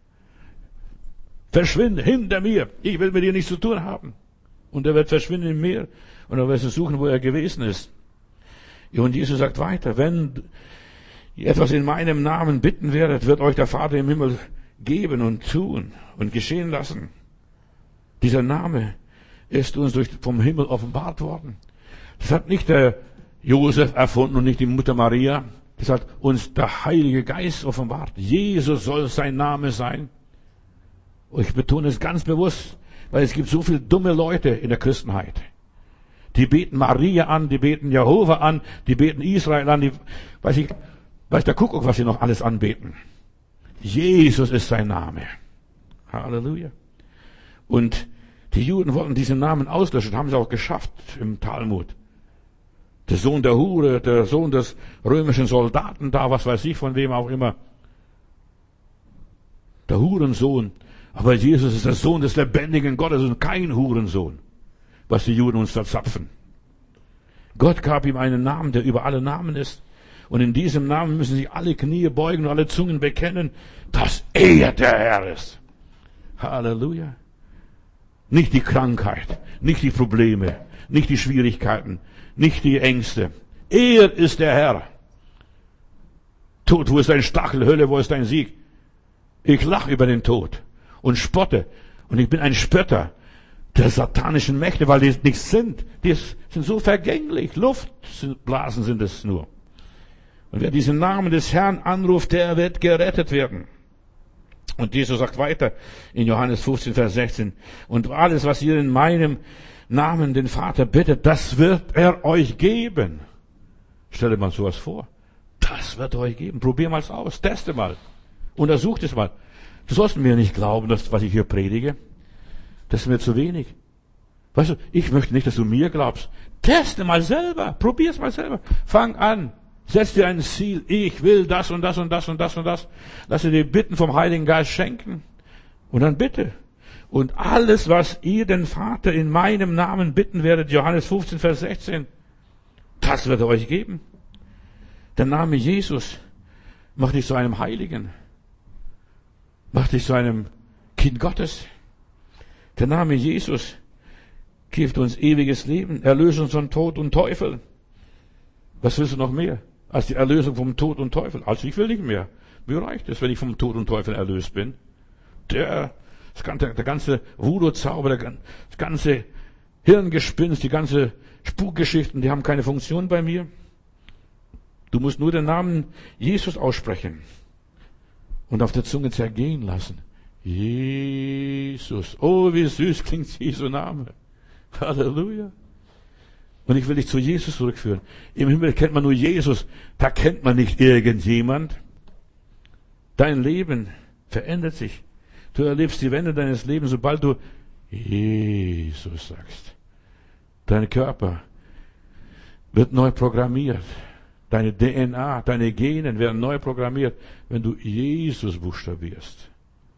Verschwinde hinter mir. Ich will mit dir nichts zu tun haben. Und er wird verschwinden im Meer. Und dann wirst du suchen, wo er gewesen ist. Und Jesus sagt weiter, wenn ihr etwas in meinem Namen bitten werdet, wird euch der Vater im Himmel geben und tun und geschehen lassen. Dieser Name ist uns vom Himmel offenbart worden. Das hat nicht der Josef erfunden und nicht die Mutter Maria. Das hat uns der Heilige Geist offenbart. Jesus soll sein Name sein. Und ich betone es ganz bewusst, weil es gibt so viele dumme Leute in der Christenheit. Die beten Maria an, die beten Jehova an, die beten Israel an, weiß der Kuckuck, was sie noch alles anbeten. Jesus ist sein Name. Halleluja. Und die Juden wollten diesen Namen auslöschen, haben sie auch geschafft im Talmud. Der Sohn der Hure, der Sohn des römischen Soldaten da, was weiß ich, von wem auch immer. Der Hurensohn. Aber Jesus ist der Sohn des lebendigen Gottes und kein Hurensohn, was die Juden uns da zapfen. Gott gab ihm einen Namen, der über alle Namen ist. Und in diesem Namen müssen sich alle Knie beugen und alle Zungen bekennen, dass er der Herr ist. Halleluja. Nicht die Krankheit, nicht die Probleme, nicht die Schwierigkeiten, nicht die Ängste. Er ist der Herr. Tod, wo ist dein Stachel? Hölle, wo ist dein Sieg? Ich lache über den Tod und spotte. Und ich bin ein Spötter. der satanischen Mächte, weil die nichts sind. Die sind so vergänglich. Luftblasen sind es nur. Und wer diesen Namen des Herrn anruft, der wird gerettet werden. Und Jesus sagt weiter in Johannes 15, Vers 16, und alles, was ihr in meinem Namen den Vater bittet, das wird er euch geben. Stell dir mal sowas vor. Das wird er euch geben. Probier mal aus. Teste mal. Untersucht es mal. Du sollst mir nicht glauben, was ich hier predige. Das ist mir zu wenig. Weißt du, ich möchte nicht, dass du mir glaubst. Teste mal selber. Probier es mal selber. Fang an. Setz dir ein Ziel. Ich will das und das und das und das und das. Lass dir die Bitten vom Heiligen Geist schenken. Und dann bitte. Und alles, was ihr den Vater in meinem Namen bitten werdet, Johannes 15, Vers 16, das wird er euch geben. Der Name Jesus macht dich zu einem Heiligen. Macht dich zu einem Kind Gottes. Der Name Jesus gibt uns ewiges Leben, erlöst uns von Tod und Teufel. Was willst du noch mehr als die Erlösung vom Tod und Teufel? Also ich will nicht mehr. Mir reicht es, wenn ich vom Tod und Teufel erlöst bin. Der ganze Voodoo-Zauber, das ganze Hirngespinst, die ganze Spukgeschichten, die haben keine Funktion bei mir. Du musst nur den Namen Jesus aussprechen und auf der Zunge zergehen lassen. Jesus. Oh, wie süß klingt Jesu Name. Halleluja. Und ich will dich zu Jesus zurückführen. Im Himmel kennt man nur Jesus. Da kennt man nicht irgendjemand. Dein Leben verändert sich. Du erlebst die Wende deines Lebens, sobald du Jesus sagst. Dein Körper wird neu programmiert. Deine DNA, deine Gene werden neu programmiert, wenn du Jesus buchstabierst.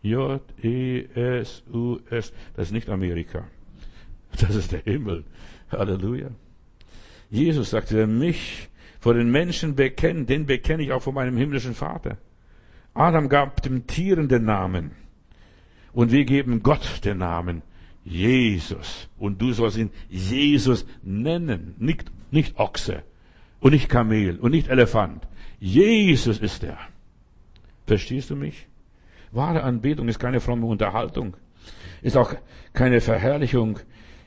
J-E-S-U-S. Das ist nicht Amerika. Das ist der Himmel. Halleluja. Jesus sagte, wer mich vor den Menschen bekennt, den bekenne ich auch vor meinem himmlischen Vater. Adam gab dem Tieren den Namen. Und wir geben Gott den Namen Jesus. Und du sollst ihn Jesus nennen. Nicht Ochse. Und nicht Kamel. Und nicht Elefant. Jesus ist er. Verstehst du mich? Wahre Anbetung ist keine fromme Unterhaltung. Ist auch keine Verherrlichung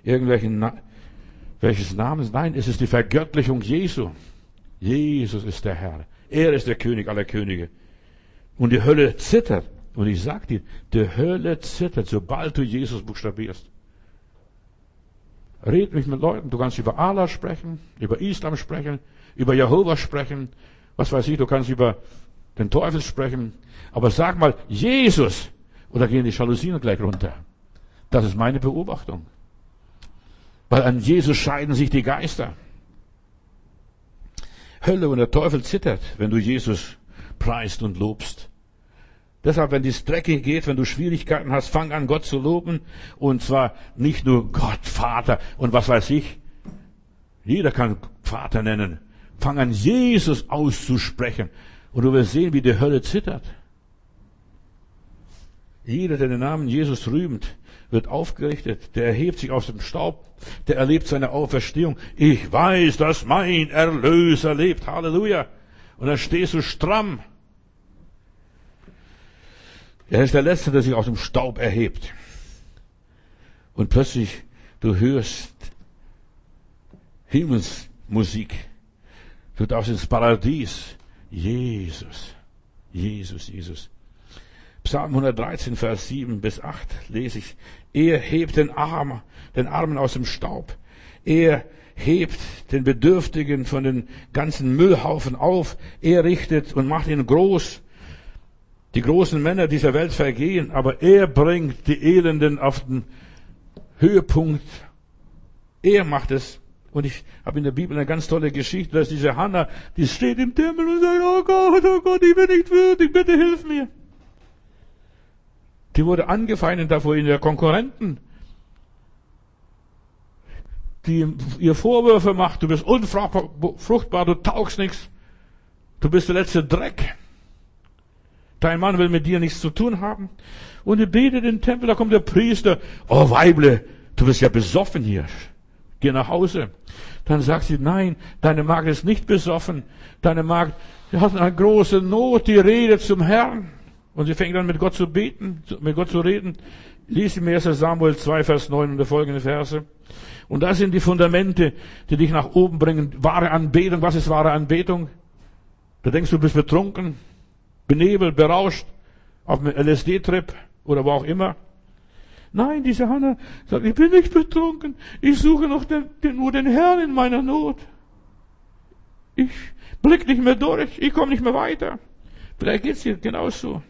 welches Namens. Nein, es ist die Vergöttlichung Jesu. Jesus ist der Herr. Er ist der König aller Könige. Und die Hölle zittert. Und ich sag dir, die Hölle zittert, sobald du Jesus buchstabierst. Red mich mit Leuten. Du kannst über Allah sprechen, über Islam sprechen, über Jehova sprechen. Was weiß ich, du kannst über den Teufel sprechen. Aber sag mal, Jesus. Oder gehen die Jalousien gleich runter. Das ist meine Beobachtung. Weil an Jesus scheiden sich die Geister. Hölle und der Teufel zittert, wenn du Jesus preist und lobst. Deshalb, wenn die Strecke geht, wenn du Schwierigkeiten hast, fang an, Gott zu loben. Und zwar nicht nur Gott, Vater und was weiß ich. Jeder kann Vater nennen. Fang an, Jesus auszusprechen. Und du wirst sehen, wie die Hölle zittert. Jeder, der den Namen Jesus rühmt, wird aufgerichtet. Der erhebt sich aus dem Staub. Der erlebt seine Auferstehung. Ich weiß, dass mein Erlöser lebt. Halleluja. Und dann stehst du stramm. Er ist der Letzte, der sich aus dem Staub erhebt. Und plötzlich, du hörst Himmelsmusik. Du darfst ins Paradies. Jesus, Jesus, Jesus. Psalm 113, Vers 7 bis 8 lese ich. Er hebt den Armen aus dem Staub. Er hebt den Bedürftigen von den ganzen Müllhaufen auf. Er richtet und macht ihn groß. Die großen Männer dieser Welt vergehen, aber er bringt die Elenden auf den Höhepunkt. Er macht es. Und ich habe in der Bibel eine ganz tolle Geschichte, dass diese Hannah, die steht im Tempel und sagt, oh Gott, ich bin nicht würdig, bitte hilf mir. Die wurde angefeindet davor in der Konkurrenten, die ihr Vorwürfe macht, du bist unfruchtbar, du taugst nichts, du bist der letzte Dreck. Dein Mann will mit dir nichts zu tun haben. Und die betet im Tempel, da kommt der Priester. Oh Weible, du bist ja besoffen hier. Geh nach Hause. Dann sagt sie, nein, deine Magd ist nicht besoffen. Deine Magd hat eine große Not, die redet zum Herrn. Und sie fängt an mit Gott zu beten, mit Gott zu reden. Lies im 1. Samuel 2, Vers 9 und der folgenden Verse. Und das sind die Fundamente, die dich nach oben bringen. Wahre Anbetung. Was ist wahre Anbetung? Du denkst, du bist betrunken, benebelt, berauscht, auf einem LSD-Trip oder wo auch immer. Nein, diese Hannah sagt, ich bin nicht betrunken. Ich suche noch nur den Herrn in meiner Not. Ich blick nicht mehr durch. Ich komme nicht mehr weiter. Vielleicht geht's dir genauso.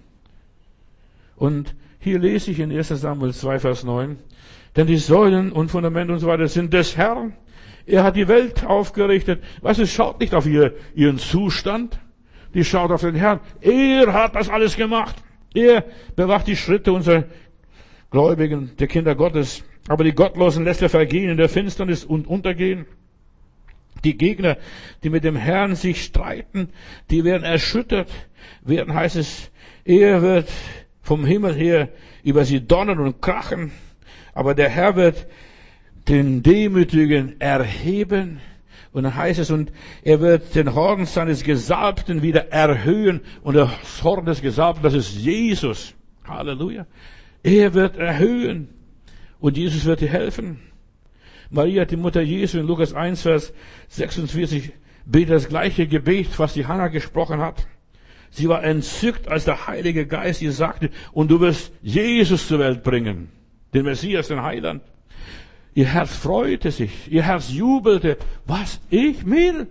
Und hier lese ich in 1. Samuel 2, Vers 9. Denn die Säulen und Fundamente und so weiter sind des Herrn. Er hat die Welt aufgerichtet. Weißt du, schaut nicht auf ihren Zustand. Die schaut auf den Herrn. Er hat das alles gemacht. Er bewacht die Schritte unserer Gläubigen, der Kinder Gottes. Aber die Gottlosen lässt er vergehen in der Finsternis und untergehen. Die Gegner, die mit dem Herrn sich streiten, die werden erschüttert. Werden heißt es, er wird vom Himmel her über sie donnern und krachen. Aber der Herr wird den Demütigen erheben. Und dann heißt es, und er wird den Horn seines Gesalbten wieder erhöhen. Und das Horn des Gesalbten, das ist Jesus. Halleluja. Er wird erhöhen. Und Jesus wird dir helfen. Maria, die Mutter Jesu, in Lukas 1, Vers 46, betet das gleiche Gebet, was die Hannah gesprochen hat. Sie war entzückt, als der Heilige Geist ihr sagte, und du wirst Jesus zur Welt bringen. Den Messias, den Heiland. Ihr Herz freute sich, ihr Herz jubelte. Was? Ich? Mir?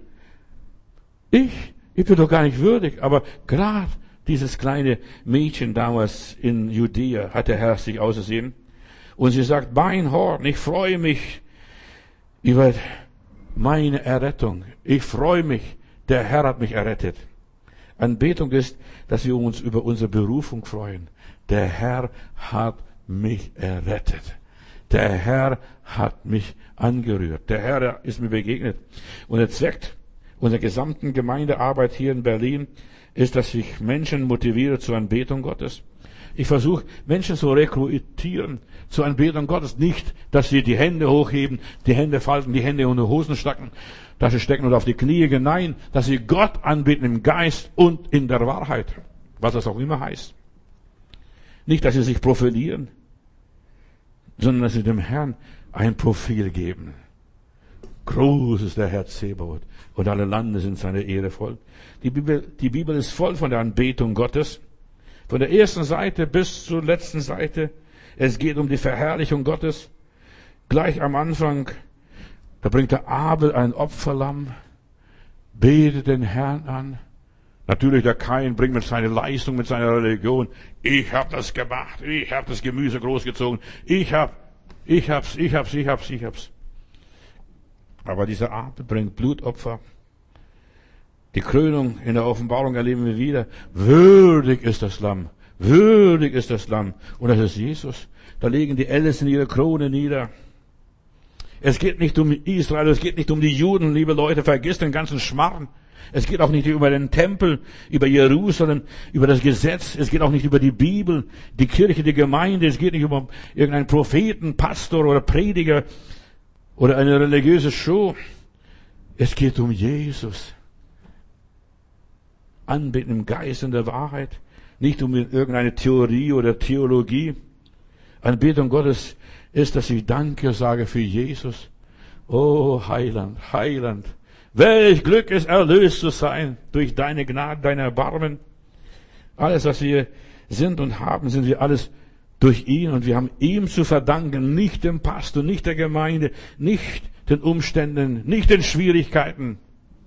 Ich bin doch gar nicht würdig. Aber gerade dieses kleine Mädchen damals in Judäa hat der Herr sich ausgesehen. Und sie sagt, mein Horn, ich freue mich über meine Errettung. Ich freue mich, der Herr hat mich errettet. Anbetung ist, dass wir uns über unsere Berufung freuen. Der Herr hat mich errettet. Der Herr hat mich angerührt. Der Herr ist mir begegnet. Und der Zweck unserer gesamten Gemeindearbeit hier in Berlin ist, dass ich Menschen motiviere zur Anbetung Gottes. Ich versuche, Menschen zu rekrutieren zur Anbetung Gottes. Nicht, dass sie die Hände hochheben, die Hände falten, die Hände unter Hosentasche stecken oder auf die Knie gehen. Nein, dass sie Gott anbeten im Geist und in der Wahrheit. Was das auch immer heißt. Nicht, dass sie sich profilieren, sondern dass sie dem Herrn ein Profil geben. Groß ist der Herr Zebaoth und alle Lande sind seine Ehre voll. Die Bibel ist voll von der Anbetung Gottes. Von der ersten Seite bis zur letzten Seite. Es geht um die Verherrlichung Gottes. Gleich am Anfang, da bringt der Abel ein Opferlamm, betet den Herrn an. Natürlich der Kain bringt mit seiner Leistung, mit seiner Religion. Ich habe das gemacht, ich habe das Gemüse großgezogen, ich hab's. Aber dieser Abel bringt Blutopfer. Die Krönung in der Offenbarung erleben wir wieder. Würdig ist das Lamm. Würdig ist das Lamm. Und das ist Jesus. Da legen die Ältesten ihre Krone nieder. Es geht nicht um Israel, es geht nicht um die Juden, liebe Leute, vergiss den ganzen Schmarrn. Es geht auch nicht über den Tempel, über Jerusalem, über das Gesetz. Es geht auch nicht über die Bibel, die Kirche, die Gemeinde. Es geht nicht über irgendeinen Propheten, Pastor oder Prediger oder eine religiöse Show. Es geht um Jesus. Anbeten im Geist und der Wahrheit. Nicht um irgendeine Theorie oder Theologie. Anbetung Gottes ist, dass ich Danke sage für Jesus. Oh, Heiland, Heiland. Welch Glück ist, erlöst zu sein durch deine Gnade, dein Erbarmen. Alles, was wir sind und haben, sind wir alles durch ihn und wir haben ihm zu verdanken, nicht dem Pastor, nicht der Gemeinde, nicht den Umständen, nicht den Schwierigkeiten.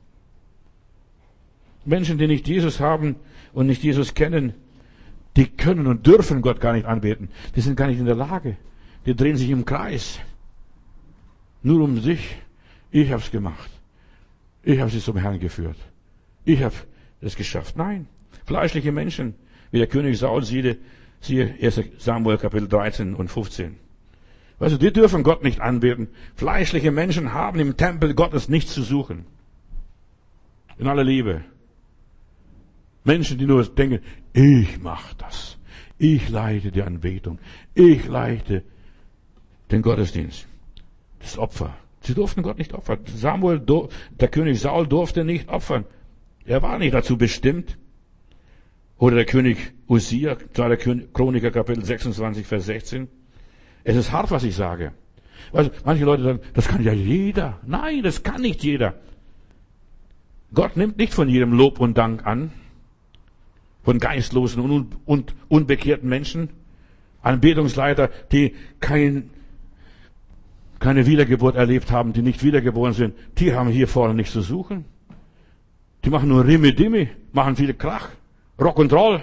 Menschen, die nicht Jesus haben und nicht Jesus kennen, die können und dürfen Gott gar nicht anbeten. Die sind gar nicht in der Lage. Die drehen sich im Kreis. Nur um sich. Ich habe es gemacht. Ich habe sie zum Herrn geführt. Ich habe es geschafft. Nein. Fleischliche Menschen, wie der König Saul, siehe 1. Samuel Kapitel 13 und 15. Weißt du, die dürfen Gott nicht anbeten. Fleischliche Menschen haben im Tempel Gottes nichts zu suchen. In aller Liebe. Menschen, die nur denken, ich mache das. Ich leite die Anbetung. Ich leite den Gottesdienst. Das Opfer. Sie durften Gott nicht opfern. Der König Saul durfte nicht opfern. Er war nicht dazu bestimmt. Oder der König Usia, 2. Chroniker Kapitel 26, Vers 16. Es ist hart, was ich sage. Weißt du, manche Leute sagen, das kann ja jeder. Nein, das kann nicht jeder. Gott nimmt nicht von jedem Lob und Dank an. Von geistlosen und unbekehrten Menschen. Anbetungsleiter, die keine Wiedergeburt erlebt haben, die nicht wiedergeboren sind, die haben hier vorne nichts zu suchen. Die machen nur Rimmi-Dimmi, machen viel Krach, Rock'n'Roll.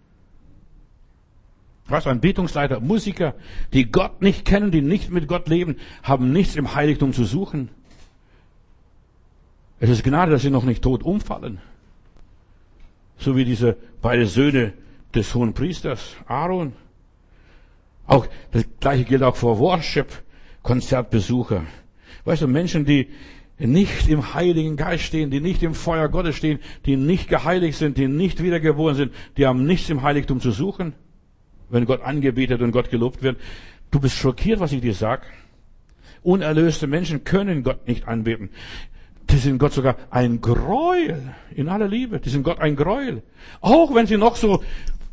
Was, Anbetungsleiter, Musiker, die Gott nicht kennen, die nicht mit Gott leben, haben nichts im Heiligtum zu suchen. Es ist Gnade, dass sie noch nicht tot umfallen. So wie diese beiden Söhne des hohen Priesters, Aaron. Auch das Gleiche gilt auch für Worship-Konzertbesucher. Weißt du, Menschen, die nicht im Heiligen Geist stehen, die nicht im Feuer Gottes stehen, die nicht geheiligt sind, die nicht wiedergeboren sind, die haben nichts im Heiligtum zu suchen. Wenn Gott angebetet und Gott gelobt wird. Du bist schockiert, was ich dir sag. Unerlöste Menschen können Gott nicht anbeten. Die sind Gott sogar ein Gräuel. In aller Liebe. Die sind Gott ein Gräuel. Auch wenn sie noch so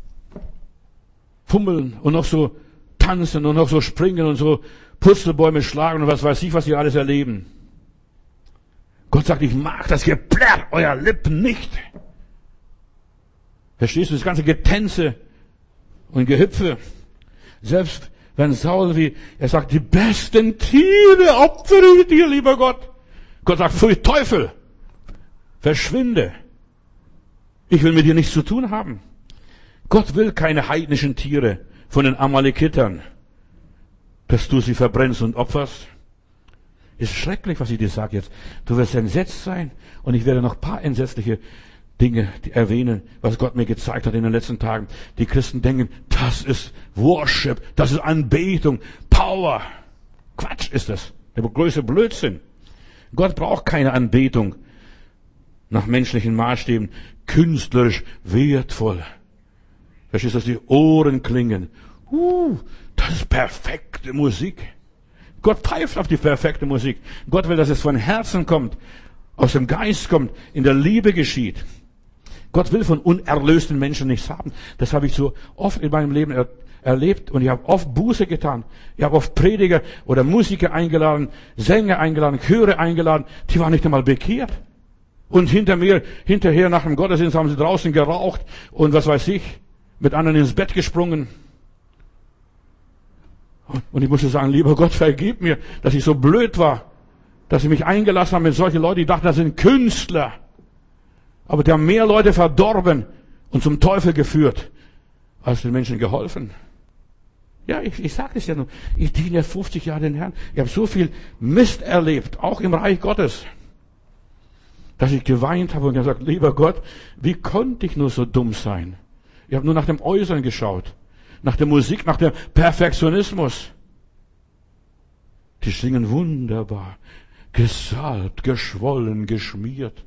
fummeln und noch so tanzen und noch so springen und so Purzelbäume schlagen und was weiß ich, was sie alles erleben. Gott sagt, ich mag das Geplärr eurer Lippen nicht. Verstehst du, das ganze Getänze und Gehüpfe. Selbst wenn Saul er sagt, die besten Tiere opfere ich dir, lieber Gott. Gott sagt, pfui Teufel, verschwinde. Ich will mit dir nichts zu tun haben. Gott will keine heidnischen Tiere von den Amalekitern, dass du sie verbrennst und opferst. Ist schrecklich, was ich dir sage jetzt. Du wirst entsetzt sein und ich werde noch ein paar entsetzliche Dinge erwähnen, was Gott mir gezeigt hat in den letzten Tagen. Die Christen denken, das ist Worship, das ist Anbetung, Power. Quatsch ist das. Der größte Blödsinn. Gott braucht keine Anbetung nach menschlichen Maßstäben, künstlerisch wertvoll. Verstehst du, dass die Ohren klingen? Das ist perfekte Musik. Gott pfeift auf die perfekte Musik. Gott will, dass es von Herzen kommt, aus dem Geist kommt, in der Liebe geschieht. Gott will von unerlösten Menschen nichts haben. Das habe ich so oft in meinem Leben erlebt und ich habe oft Buße getan. Ich habe oft Prediger oder Musiker eingeladen, Sänger eingeladen, Chöre eingeladen, die waren nicht einmal bekehrt. Und hinterher nach dem Gottesdienst haben sie draußen geraucht und was weiß ich, mit anderen ins Bett gesprungen. Und ich musste sagen, lieber Gott, vergib mir, dass ich so blöd war, dass ich mich eingelassen habe mit solchen Leuten, die dachten, das sind Künstler. Aber die haben mehr Leute verdorben und zum Teufel geführt, als den Menschen geholfen. Ja, ich sage es ja nur. Ich diene ja 50 Jahre den Herrn. Ich habe so viel Mist erlebt, auch im Reich Gottes, dass ich geweint habe und gesagt, lieber Gott, wie konnte ich nur so dumm sein? Ich habe nur nach dem Äußeren geschaut, nach der Musik, nach dem Perfektionismus. Die singen wunderbar, gesalbt, geschwollen, geschmiert.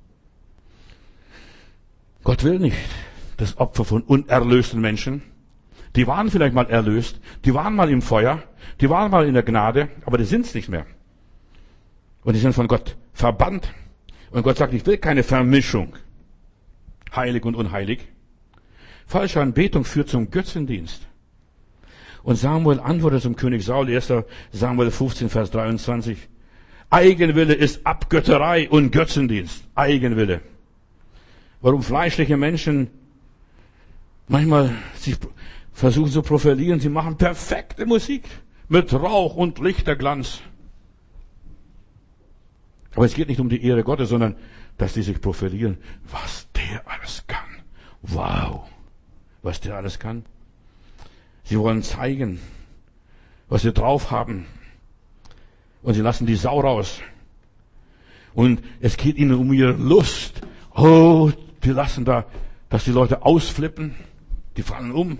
Gott will nicht das Opfer von unerlösten Menschen. Die waren vielleicht mal erlöst, die waren mal im Feuer, die waren mal in der Gnade, aber die sind's nicht mehr. Und die sind von Gott verbannt. Und Gott sagt, ich will keine Vermischung, heilig und unheilig. Falsche Anbetung führt zum Götzendienst. Und Samuel antwortet zum König Saul, 1. Samuel 15, Vers 23. Eigenwille ist Abgötterei und Götzendienst. Eigenwille. Warum fleischliche Menschen manchmal sich versuchen zu profilieren, sie machen perfekte Musik mit Rauch und Lichterglanz. Aber es geht nicht um die Ehre Gottes, sondern dass die sich profilieren, was der alles kann. Wow, was der alles kann. Sie wollen zeigen, was sie drauf haben. Und sie lassen die Sau raus. Und es geht ihnen um ihre Lust. Oh, die lassen da, dass die Leute ausflippen. Die fallen um.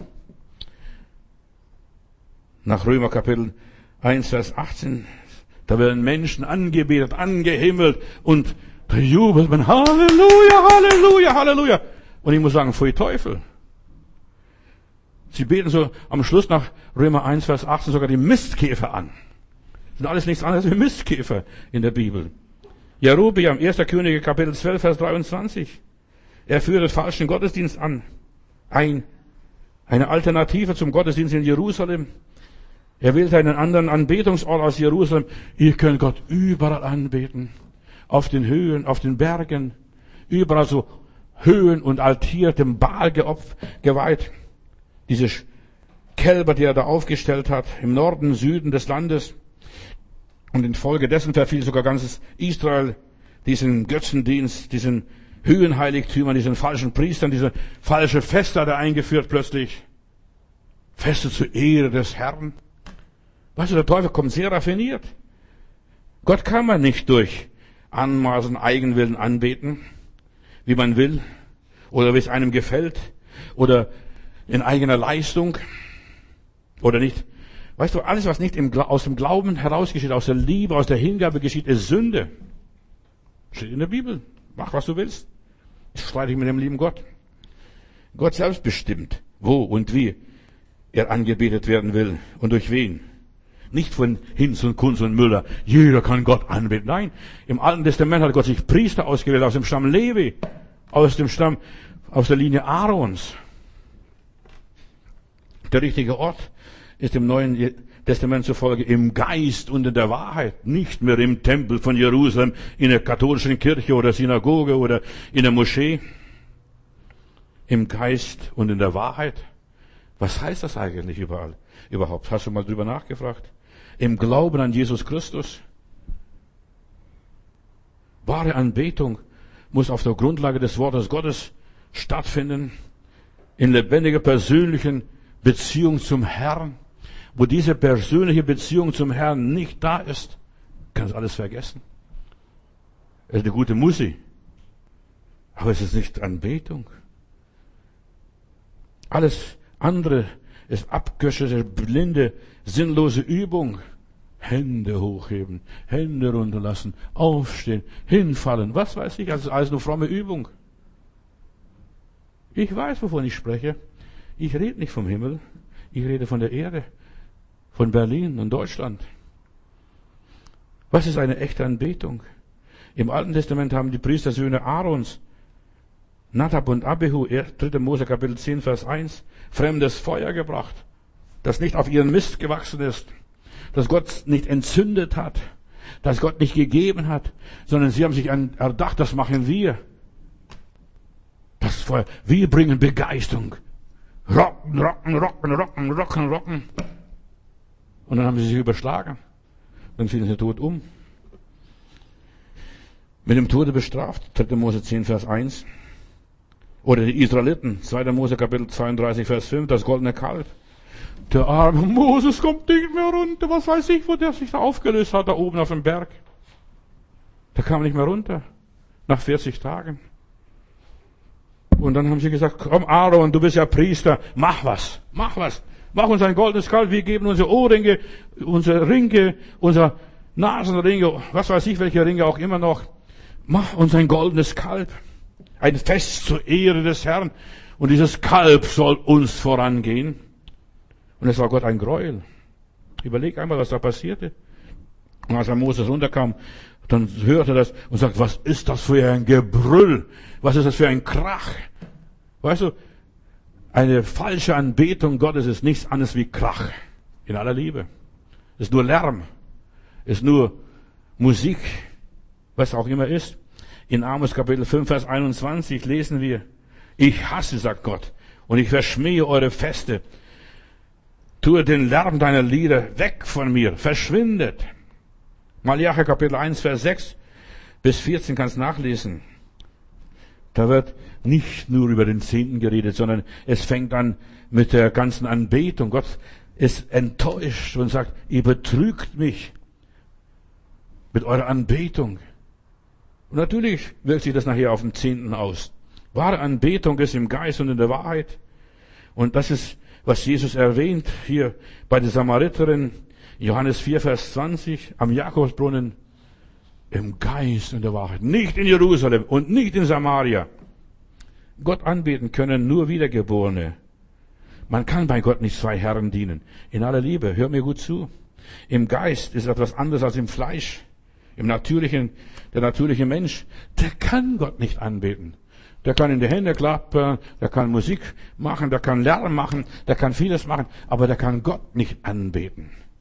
Nach Römer Kapitel 1, Vers 18. Da werden Menschen angebetet, angehimmelt und da jubelt man, Halleluja, Halleluja, Halleluja. Und ich muss sagen, pfui Teufel. Sie beten so am Schluss nach Römer 1, Vers 18 sogar die Mistkäfer an. Das sind alles nichts anderes wie Mistkäfer in der Bibel. Jerobeam, 1. Könige, Kapitel 12, Vers 23. Er führt falschen Gottesdienst an. Eine Alternative zum Gottesdienst in Jerusalem. Er wählte einen anderen Anbetungsort als Jerusalem. Ihr könnt Gott überall anbeten. Auf den Höhen, auf den Bergen. Überall so Höhen und Altäre dem Baal geweiht. Diese Kälber, die er da aufgestellt hat, im Norden, Süden des Landes. Und infolgedessen verfiel sogar ganzes Israel diesen Götzendienst, diesen Höhenheiligtümern, diesen falschen Priestern, diese falsche Feste hat er eingeführt plötzlich. Feste zur Ehre des Herrn. Weißt du, der Teufel kommt sehr raffiniert. Gott kann man nicht durch Anmaßen, Eigenwillen anbeten, wie man will, oder wie es einem gefällt, oder in eigener Leistung, oder nicht. Weißt du, alles, was nicht aus dem Glauben heraus geschieht, aus der Liebe, aus der Hingabe geschieht, ist Sünde. Steht in der Bibel. Mach, was du willst. Ich streite mit dem lieben Gott. Gott selbst bestimmt, wo und wie er angebetet werden will und durch wen. Nicht von Hinz und Kunz und Müller. Jeder kann Gott anbeten. Nein, im Alten Testament hat Gott sich Priester ausgewählt aus dem Stamm Levi, aus der Linie Aarons. Der richtige Ort ist im Neuen Testament zufolge im Geist und in der Wahrheit. Nicht mehr im Tempel von Jerusalem, in der katholischen Kirche oder Synagoge oder in der Moschee. Im Geist und in der Wahrheit. Was heißt das eigentlich überhaupt? Hast du mal drüber nachgefragt? Im Glauben an Jesus Christus. Wahre Anbetung muss auf der Grundlage des Wortes Gottes stattfinden. In lebendiger persönlichen Beziehung zum Herrn. Wo diese persönliche Beziehung zum Herrn nicht da ist, kannst du alles vergessen. Es ist eine gute Musik. Aber es ist nicht Anbetung. Alles andere ist abgöttische, blinde, sinnlose Übung. Hände hochheben, Hände runterlassen, aufstehen, hinfallen, was weiß ich, das ist alles nur fromme Übung. Ich weiß, wovon ich spreche. Ich rede nicht vom Himmel, ich rede von der Erde, von Berlin und Deutschland. Was ist eine echte Anbetung? Im Alten Testament haben die Priestersöhne Aarons, Nadab und Abihu, 3. Mose Kapitel 10, Vers 1, fremdes Feuer gebracht, das nicht auf ihren Mist gewachsen ist, das Gott nicht entzündet hat, das Gott nicht gegeben hat, sondern sie haben sich erdacht, das machen wir. Das Feuer, wir bringen Begeisterung. Rocken, rocken, rocken, rocken, rocken, rocken. Und dann haben sie sich überschlagen. Dann fielen sie tot um. Mit dem Tode bestraft, 3. Mose 10, Vers 1. Oder die Israeliten, 2. Mose Kapitel 32, Vers 5, das goldene Kalb. Der arme Moses kommt nicht mehr runter. Was weiß ich, wo der sich da aufgelöst hat, da oben auf dem Berg. Der kam nicht mehr runter. Nach 40 Tagen. Und dann haben sie gesagt, komm Aaron, du bist ja Priester, mach was. Mach uns ein goldenes Kalb, wir geben unsere Ohrringe, unsere Ringe, unsere Nasenringe, was weiß ich, welche Ringe auch immer noch. Mach uns ein goldenes Kalb. Ein Fest zur Ehre des Herrn. Und dieses Kalb soll uns vorangehen. Und es war Gott ein Gräuel. Überleg einmal, was da passierte. Und als Moses runterkam, dann hörte er das und sagt, was ist das für ein Gebrüll? Was ist das für ein Krach? Weißt du, eine falsche Anbetung Gottes ist nichts anderes wie Krach. In aller Liebe. Ist nur Lärm. Ist nur Musik. Was auch immer ist. In Amos Kapitel 5, Vers 21 lesen wir, ich hasse, sagt Gott, und ich verschmähe eure Feste. Tue den Lärm deiner Lieder weg von mir. Verschwindet. Malachi Kapitel 1, Vers 6 bis 14 kannst nachlesen. Da wird nicht nur über den Zehnten geredet, sondern es fängt an mit der ganzen Anbetung. Gott ist enttäuscht und sagt, ihr betrügt mich mit eurer Anbetung. Und natürlich wirkt sich das nachher auf den Zehnten aus. Wahre Anbetung ist im Geist und in der Wahrheit. Und das ist, was Jesus erwähnt hier bei der Samariterin, Johannes 4, Vers 20, am Jakobsbrunnen, im Geist und der Wahrheit. Nicht in Jerusalem und nicht in Samaria. Gott anbeten können nur Wiedergeborene. Man kann bei Gott nicht zwei Herren dienen. In aller Liebe, hör mir gut zu. Im Geist ist etwas anderes als im Fleisch. Der natürliche Mensch, der kann Gott nicht anbeten. Der kann in die Hände klappern, der kann Musik machen, der kann Lärm machen, der kann vieles machen, aber der kann Gott nicht anbeten.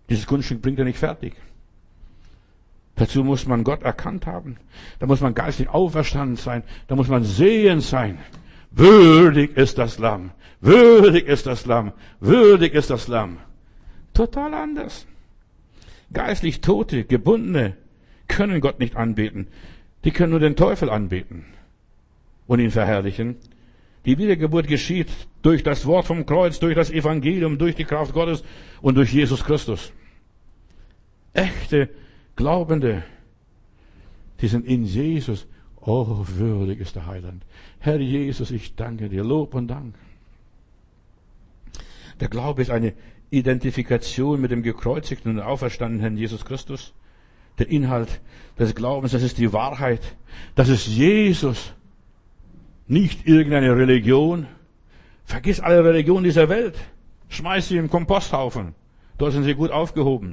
Dieses Kunststück bringt er nicht fertig. Dazu muss man Gott erkannt haben. Da muss man geistig auferstanden sein. Da muss man sehend sein. Würdig ist das Lamm. Würdig ist das Lamm. Würdig ist das Lamm. Total anders. Geistlich Tote, Gebundene können Gott nicht anbeten. Die können nur den Teufel anbeten und ihn verherrlichen. Die Wiedergeburt geschieht durch das Wort vom Kreuz, durch das Evangelium, durch die Kraft Gottes und durch Jesus Christus. Echte Glaubende, die sind in Jesus. Oh, würdig ist der Heiland. Herr Jesus, ich danke dir. Lob und Dank. Der Glaube ist eine Identifikation mit dem gekreuzigten und auferstandenen Herrn Jesus Christus. Der Inhalt des Glaubens, das ist die Wahrheit. Das ist Jesus. Nicht irgendeine Religion. Vergiss alle Religionen dieser Welt. Schmeiß sie im Komposthaufen. Dort sind sie gut aufgehoben.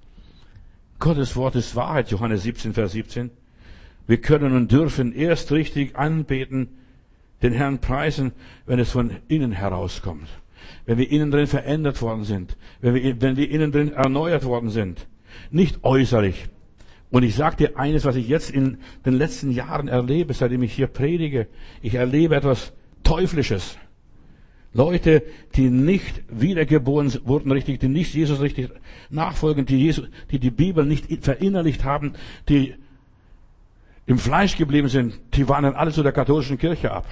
Gottes Wort ist Wahrheit, Johannes 17, Vers 17. Wir können und dürfen erst richtig anbeten, den Herrn preisen, wenn es von innen herauskommt. Wenn wir innen drin verändert worden sind. Wenn wir innen drin erneuert worden sind. Nicht äußerlich. Und ich sage dir eines, was ich jetzt in den letzten Jahren erlebe, seitdem ich hier predige. Ich erlebe etwas Teuflisches. Leute, die nicht wiedergeboren wurden richtig, die nicht Jesus richtig nachfolgen, die die Bibel nicht verinnerlicht haben, die im Fleisch geblieben sind, die wandern alle zu der katholischen Kirche ab.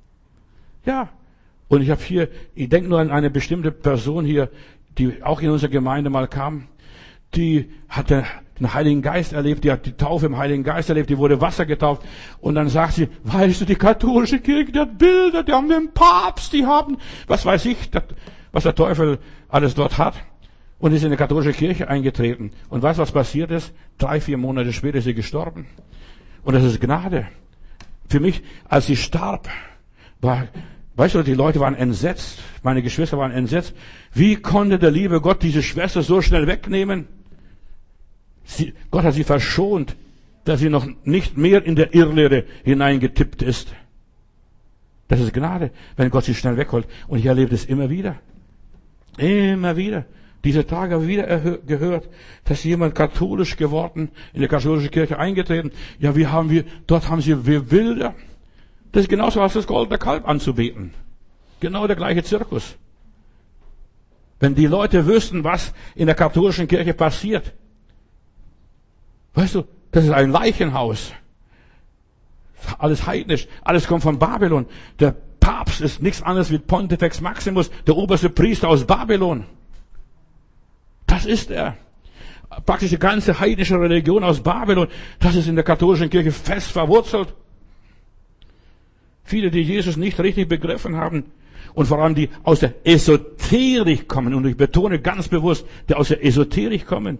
Ja. Und ich denke nur an eine bestimmte Person hier, die auch in unserer Gemeinde mal kam, die hatte den Heiligen Geist erlebt, die hat die Taufe im Heiligen Geist erlebt, die wurde Wasser getauft. Und dann sagt sie, weißt du, die katholische Kirche, die hat Bilder, die haben den Papst, die haben, was weiß ich, was der Teufel alles dort hat. Und ist in die katholische Kirche eingetreten. Und weißt du, was passiert ist? 3-4 Monate später ist sie gestorben. Und das ist Gnade. Für mich, als sie starb, weißt du, die Leute waren entsetzt. Meine Geschwister waren entsetzt. Wie konnte der liebe Gott diese Schwester so schnell wegnehmen? Gott hat sie verschont, dass sie noch nicht mehr in der Irrlehre hineingetippt ist. Das ist Gnade, wenn Gott sie schnell wegholt. Und ich erlebe das immer wieder. Immer wieder. Diese Tage habe ich wieder gehört, dass jemand katholisch geworden, in der katholischen Kirche eingetreten. Ja, dort haben sie wie Wilder. Das ist genauso als das goldene Kalb anzubeten. Genau der gleiche Zirkus. Wenn die Leute wüssten, was in der katholischen Kirche passiert. Weißt du, das ist ein Leichenhaus. Alles heidnisch. Alles kommt von Babylon. Der Papst ist nichts anderes wie Pontifex Maximus, der oberste Priester aus Babylon. Das ist er. Praktisch die ganze heidnische Religion aus Babylon, das ist in der katholischen Kirche fest verwurzelt. Viele, die Jesus nicht richtig begriffen haben und vor allem die aus der Esoterik kommen, und ich betone ganz bewusst, die aus der Esoterik kommen,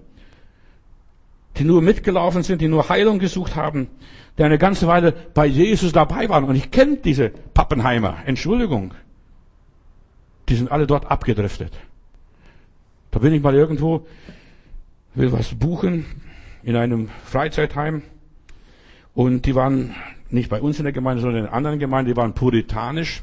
die nur mitgelaufen sind, die nur Heilung gesucht haben, die eine ganze Weile bei Jesus dabei waren. Und ich kenne diese Pappenheimer, Entschuldigung. Die sind alle dort abgedriftet. Da bin ich mal irgendwo, will was buchen, in einem Freizeitheim. Und die waren nicht bei uns in der Gemeinde, sondern in einer anderen Gemeinde, die waren puritanisch.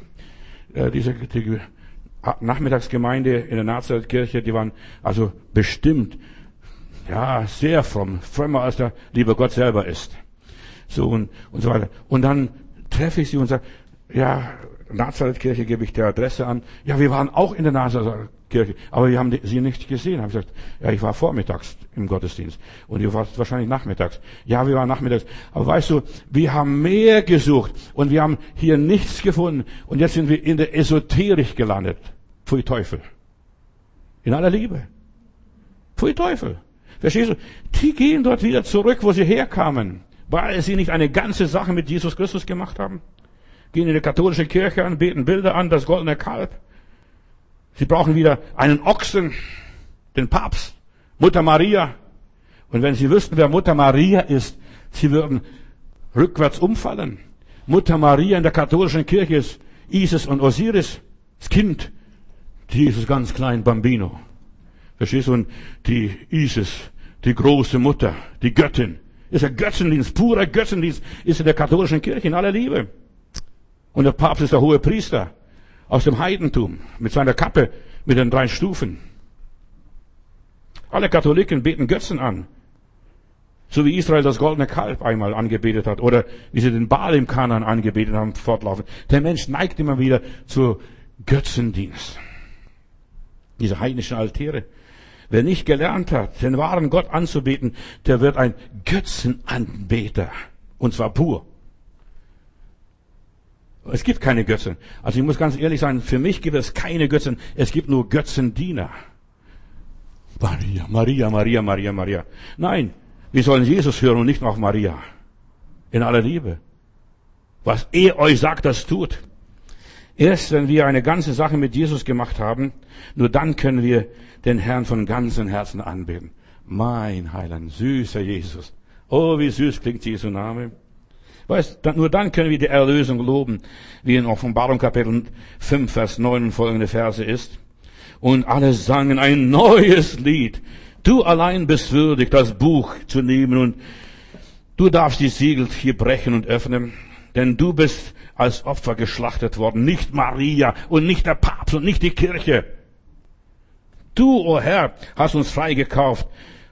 Die Nachmittagsgemeinde in der Nazarethkirche, die waren also bestimmt, ja, sehr fromm, frömmer als der liebe Gott selber ist. So und so weiter. Und dann treffe ich sie und sage, ja, Nazarethkirche, gebe ich die Adresse an. Ja, wir waren auch in der Nazarethkirche, aber wir haben sie nicht gesehen. Habe ich gesagt, ja, ich war vormittags im Gottesdienst und ihr wart wahrscheinlich nachmittags. Ja, wir waren nachmittags. Aber weißt du, wir haben mehr gesucht und wir haben hier nichts gefunden und jetzt sind wir in der Esoterik gelandet. Pfui Teufel. In aller Liebe. Pfui Teufel. Verstehst du? Die gehen dort wieder zurück, wo sie herkamen, weil sie nicht eine ganze Sache mit Jesus Christus gemacht haben. Gehen in die katholische Kirche an, beten Bilder an, das goldene Kalb. Sie brauchen wieder einen Ochsen, den Papst, Mutter Maria. Und wenn sie wüssten, wer Mutter Maria ist, sie würden rückwärts umfallen. Mutter Maria in der katholischen Kirche ist Isis und Osiris, das Kind. Jesus ganz klein, Bambino. Verstehst du? Und die Isis, die große Mutter, die Göttin, ist ein Götzendienst, purer Götzendienst, ist in der katholischen Kirche in aller Liebe. Und der Papst ist der hohe Priester aus dem Heidentum, mit seiner Kappe, mit den 3 Stufen. Alle Katholiken beten Götzen an. So wie Israel das goldene Kalb einmal angebetet hat oder wie sie den Baal im Kanaan angebetet haben, fortlaufend. Der Mensch neigt immer wieder zu Götzendienst. Diese heidnischen Altäre. Wer nicht gelernt hat, den wahren Gott anzubeten, der wird ein Götzenanbeter. Und zwar pur. Es gibt keine Götzen. Also ich muss ganz ehrlich sein, für mich gibt es keine Götzen. Es gibt nur Götzendiener. Maria, Maria, Maria, Maria, Maria. Nein, wir sollen Jesus hören und nicht auf Maria. In aller Liebe. Was er euch sagt, das tut. Erst wenn wir eine ganze Sache mit Jesus gemacht haben, nur dann können wir den Herrn von ganzem Herzen anbeten. Mein Heiland, süßer Jesus. Oh, wie süß klingt Jesu Name. Weißt, nur dann können wir die Erlösung loben, wie in Offenbarung Kapitel 5, Vers 9 und folgende Verse ist. Und alle sangen ein neues Lied. Du allein bist würdig, das Buch zu nehmen, und du darfst die Siegel hier brechen und öffnen, denn du bist als Opfer geschlachtet worden, nicht Maria und nicht der Papst und nicht die Kirche. Du, o Herr, hast uns freigekauft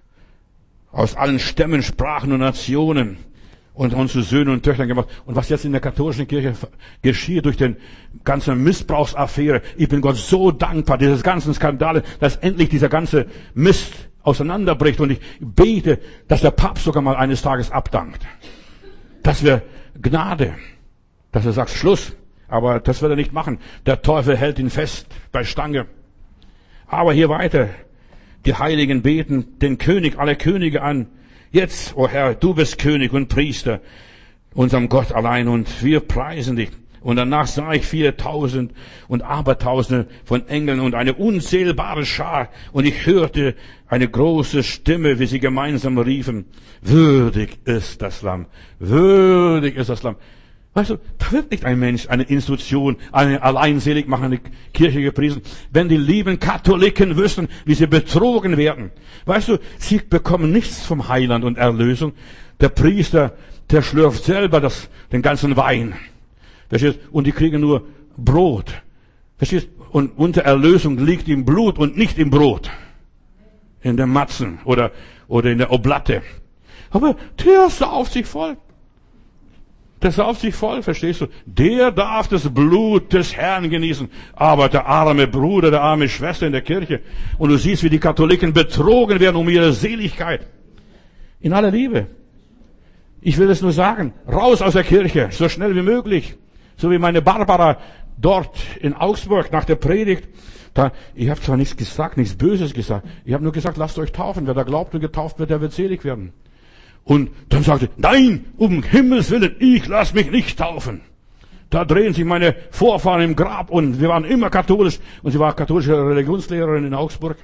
aus allen Stämmen, Sprachen und Nationen und uns zu Söhnen und Töchtern gemacht. Und was jetzt in der katholischen Kirche geschieht durch den ganzen Missbrauchsaffäre, ich bin Gott so dankbar, dieses ganzen Skandale, dass endlich dieser ganze Mist auseinanderbricht, und ich bete, dass der Papst sogar mal eines Tages abdankt. Dass wir Gnade, dass er sagt, Schluss. Aber das wird er nicht machen. Der Teufel hält ihn fest bei Stange. Aber hier weiter. Die Heiligen beten den König aller Könige an. Jetzt, o Herr, du bist König und Priester, unserem Gott allein, und wir preisen dich. Und danach sah ich viele Tausend und Abertausende von Engeln und eine unzählbare Schar. Und ich hörte eine große Stimme, wie sie gemeinsam riefen, würdig ist das Lamm, würdig ist das Lamm. Weißt du, da wird nicht ein Mensch, eine Institution, eine alleinselig machende Kirche gepriesen. Wenn die lieben Katholiken wüssten, wie sie betrogen werden. Weißt du, sie bekommen nichts vom Heiland und Erlösung. Der Priester, der schlürft selber den ganzen Wein. Verstehst? Und die kriegen nur Brot. Verstehst? Und unsere Erlösung liegt im Blut und nicht im Brot. In der Matzen oder in der Oblatte. Aber der sauft sich voll. Der sauft sich voll, verstehst du? Der darf das Blut des Herrn genießen. Aber der arme Bruder, der arme Schwester in der Kirche. Und du siehst, wie die Katholiken betrogen werden um ihre Seligkeit. In aller Liebe. Ich will es nur sagen. Raus aus der Kirche. So schnell wie möglich. So wie meine Barbara dort in Augsburg nach der Predigt. Ich habe zwar nichts gesagt, nichts Böses gesagt. Ich habe nur gesagt, lasst euch taufen. Wer da glaubt und getauft wird, der wird selig werden. Und dann sagte, nein, um Himmels Willen, ich lass mich nicht taufen. Da drehen sich meine Vorfahren im Grab, und wir waren immer katholisch, und sie war katholische Religionslehrerin in Augsburg.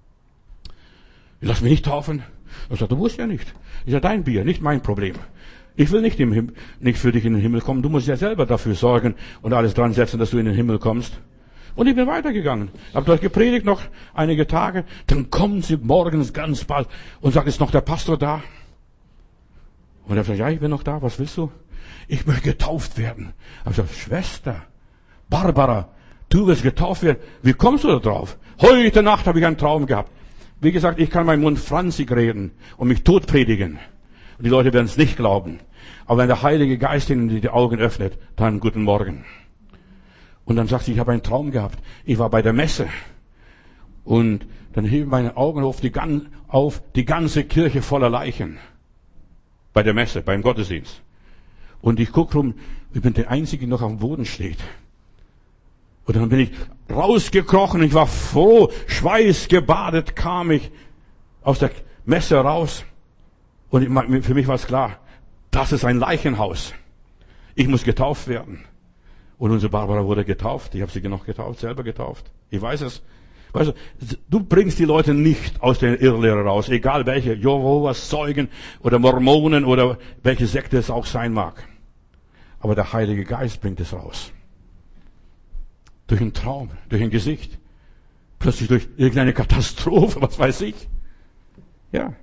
Ich lass mich nicht taufen. Ich sagte, du musst ja nicht. Ist ja dein Bier, nicht mein Problem. Ich will nicht nicht für dich in den Himmel kommen. Du musst ja selber dafür sorgen und alles dran setzen, dass du in den Himmel kommst. Und ich bin weitergegangen. Habt euch gepredigt noch einige Tage. Dann kommen sie morgens ganz bald und sagen, ist noch der Pastor da? Und er hat gesagt, ja, ich bin noch da, was willst du? Ich möchte getauft werden. Ich habe gesagt, Schwester, Barbara, du willst getauft werden. Wie kommst du da drauf? Heute Nacht habe ich einen Traum gehabt. Wie gesagt, ich kann meinen Mund franzig reden und mich tot predigen. Und die Leute werden es nicht glauben. Aber wenn der Heilige Geist ihnen die Augen öffnet, dann guten Morgen. Und dann sagt sie, ich habe einen Traum gehabt. Ich war bei der Messe. Und dann heben meine Augen auf die ganze Kirche voller Leichen. Bei der Messe, beim Gottesdienst. Und ich gucke rum, ich bin der Einzige, der noch auf dem Boden steht. Und dann bin ich rausgekrochen, ich war froh, schweißgebadet kam ich aus der Messe raus. Und für mich war es klar, das ist ein Leichenhaus. Ich muss getauft werden. Und unsere Barbara wurde getauft, ich habe sie noch getauft, selber getauft. Ich weiß es. Weißt du bringst die Leute nicht aus der Irrlehre raus, egal welche, Jehovas Zeugen oder Mormonen oder welche Sekte es auch sein mag. Aber der Heilige Geist bringt es raus. Durch einen Traum, durch ein Gesicht. Plötzlich durch irgendeine Katastrophe, was weiß ich. Ja.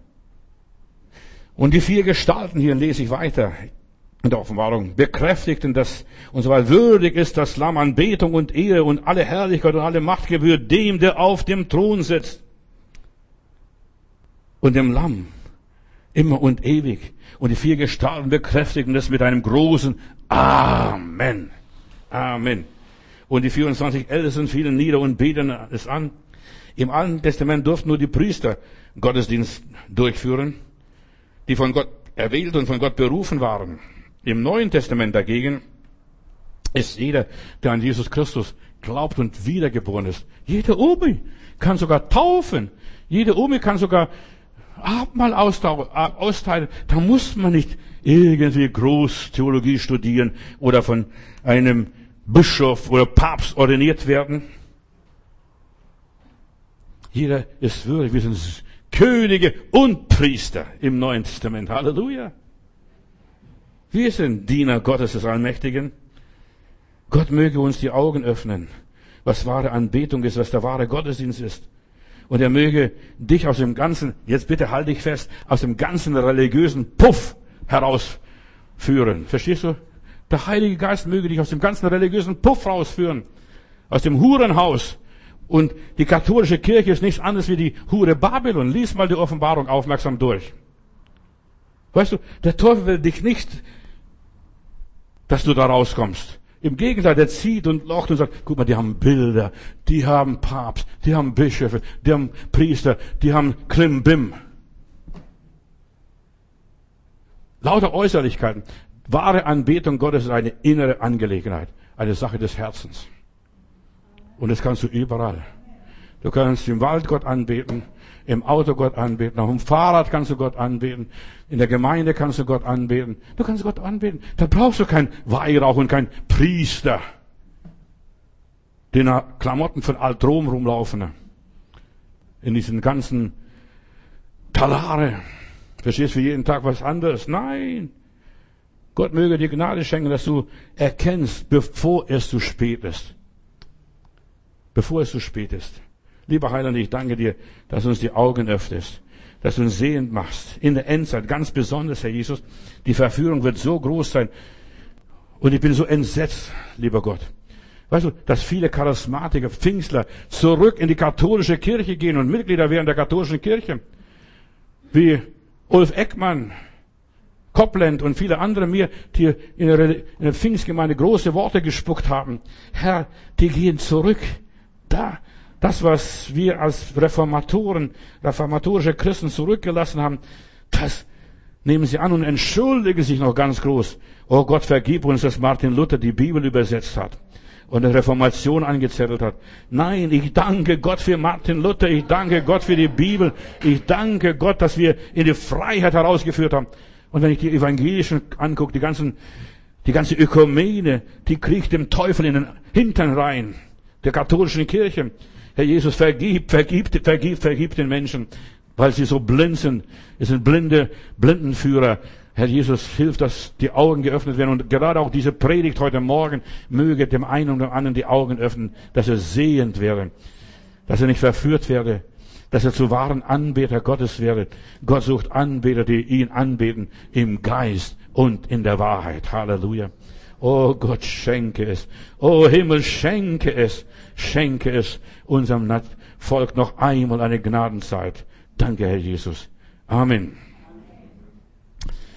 Und die 4 Gestalten, hier lese ich weiter in der Offenbarung, bekräftigten, dass und so weiter würdig ist das Lamm, Anbetung und Ehre und alle Herrlichkeit und alle Macht gebührt dem, der auf dem Thron sitzt. und dem Lamm. Immer und ewig. Und die 4 Gestalten bekräftigen das mit einem großen Amen. Amen. Und die 24 Ältesten fielen nieder und beten es an. Im Alten Testament durften nur die Priester Gottesdienst durchführen, die von Gott erwählt und von Gott berufen waren. Im Neuen Testament dagegen ist jeder, der an Jesus Christus glaubt und wiedergeboren ist. Jede Omi kann sogar taufen. Jede Omi kann sogar Abendmahl austeilen. Da muss man nicht irgendwie groß Theologie studieren oder von einem Bischof oder Papst ordiniert werden. Jeder ist würdig. Wir sind Könige und Priester im Neuen Testament. Halleluja. Wir sind Diener Gottes des Allmächtigen. Gott möge uns die Augen öffnen, was wahre Anbetung ist, was der wahre Gottesdienst ist. Und er möge dich aus dem ganzen, jetzt bitte halt dich fest, aus dem ganzen religiösen Puff herausführen. Verstehst du? Der Heilige Geist möge dich aus dem ganzen religiösen Puff rausführen. Aus dem Hurenhaus. Und die katholische Kirche ist nichts anderes wie die Hure Babylon. Lies mal die Offenbarung aufmerksam durch. Weißt du, der Teufel will dich nicht, dass du da rauskommst. Im Gegenteil, der zieht und locht und sagt, guck mal, die haben Bilder, die haben Papst, die haben Bischöfe, die haben Priester, die haben Klimbim. Lauter Äußerlichkeiten. Wahre Anbetung Gottes ist eine innere Angelegenheit, eine Sache des Herzens. Und das kannst du überall. Du kannst im Wald Gott anbeten, im Auto Gott anbeten, auf dem Fahrrad kannst du Gott anbeten, in der Gemeinde kannst du Gott anbeten. Du kannst Gott anbeten. Da brauchst du kein Weihrauch und kein Priester, die in Klamotten von Alt-Rom rumlaufen. In diesen ganzen Talare. Verstehst du, für jeden Tag was anderes? Nein. Gott möge dir Gnade schenken, dass du erkennst, bevor es zu spät ist. Bevor es zu spät ist. Lieber Heiland, ich danke dir, dass du uns die Augen öffnest, dass du uns sehend machst. In der Endzeit, ganz besonders, Herr Jesus, die Verführung wird so groß sein. Und ich bin so entsetzt, lieber Gott. Weißt du, dass viele Charismatiker, Pfingstler zurück in die katholische Kirche gehen und Mitglieder werden der katholischen Kirche. Wie Ulf Eckmann, Copland und viele andere mir, die in der Pfingstgemeinde große Worte gespuckt haben. Herr, die gehen zurück. Das, was wir als reformatorische Christen zurückgelassen haben, das nehmen sie an und entschuldigen sich noch ganz groß. Oh Gott, vergib uns, dass Martin Luther die Bibel übersetzt hat und eine Reformation angezettelt hat. Nein, ich danke Gott für Martin Luther, ich danke Gott für die Bibel, ich danke Gott, dass wir in die Freiheit herausgeführt haben. Und wenn ich die Evangelischen angucke, die ganze Ökumene, die kriegt dem Teufel in den Hintern rein, der katholischen Kirche. Herr Jesus, vergib den Menschen, weil sie so blind sind. Es sind Blindenführer. Herr Jesus, hilf, dass die Augen geöffnet werden. Und gerade auch diese Predigt heute Morgen möge dem einen und dem anderen die Augen öffnen, dass er sehend werde, dass er nicht verführt werde, dass er zu wahren Anbeter Gottes werde. Gott sucht Anbeter, die ihn anbeten im Geist und in der Wahrheit. Halleluja. Oh Gott, schenke es. Oh Himmel, schenke es. Schenke es unserem Volk noch einmal eine Gnadenzeit. Danke, Herr Jesus. Amen.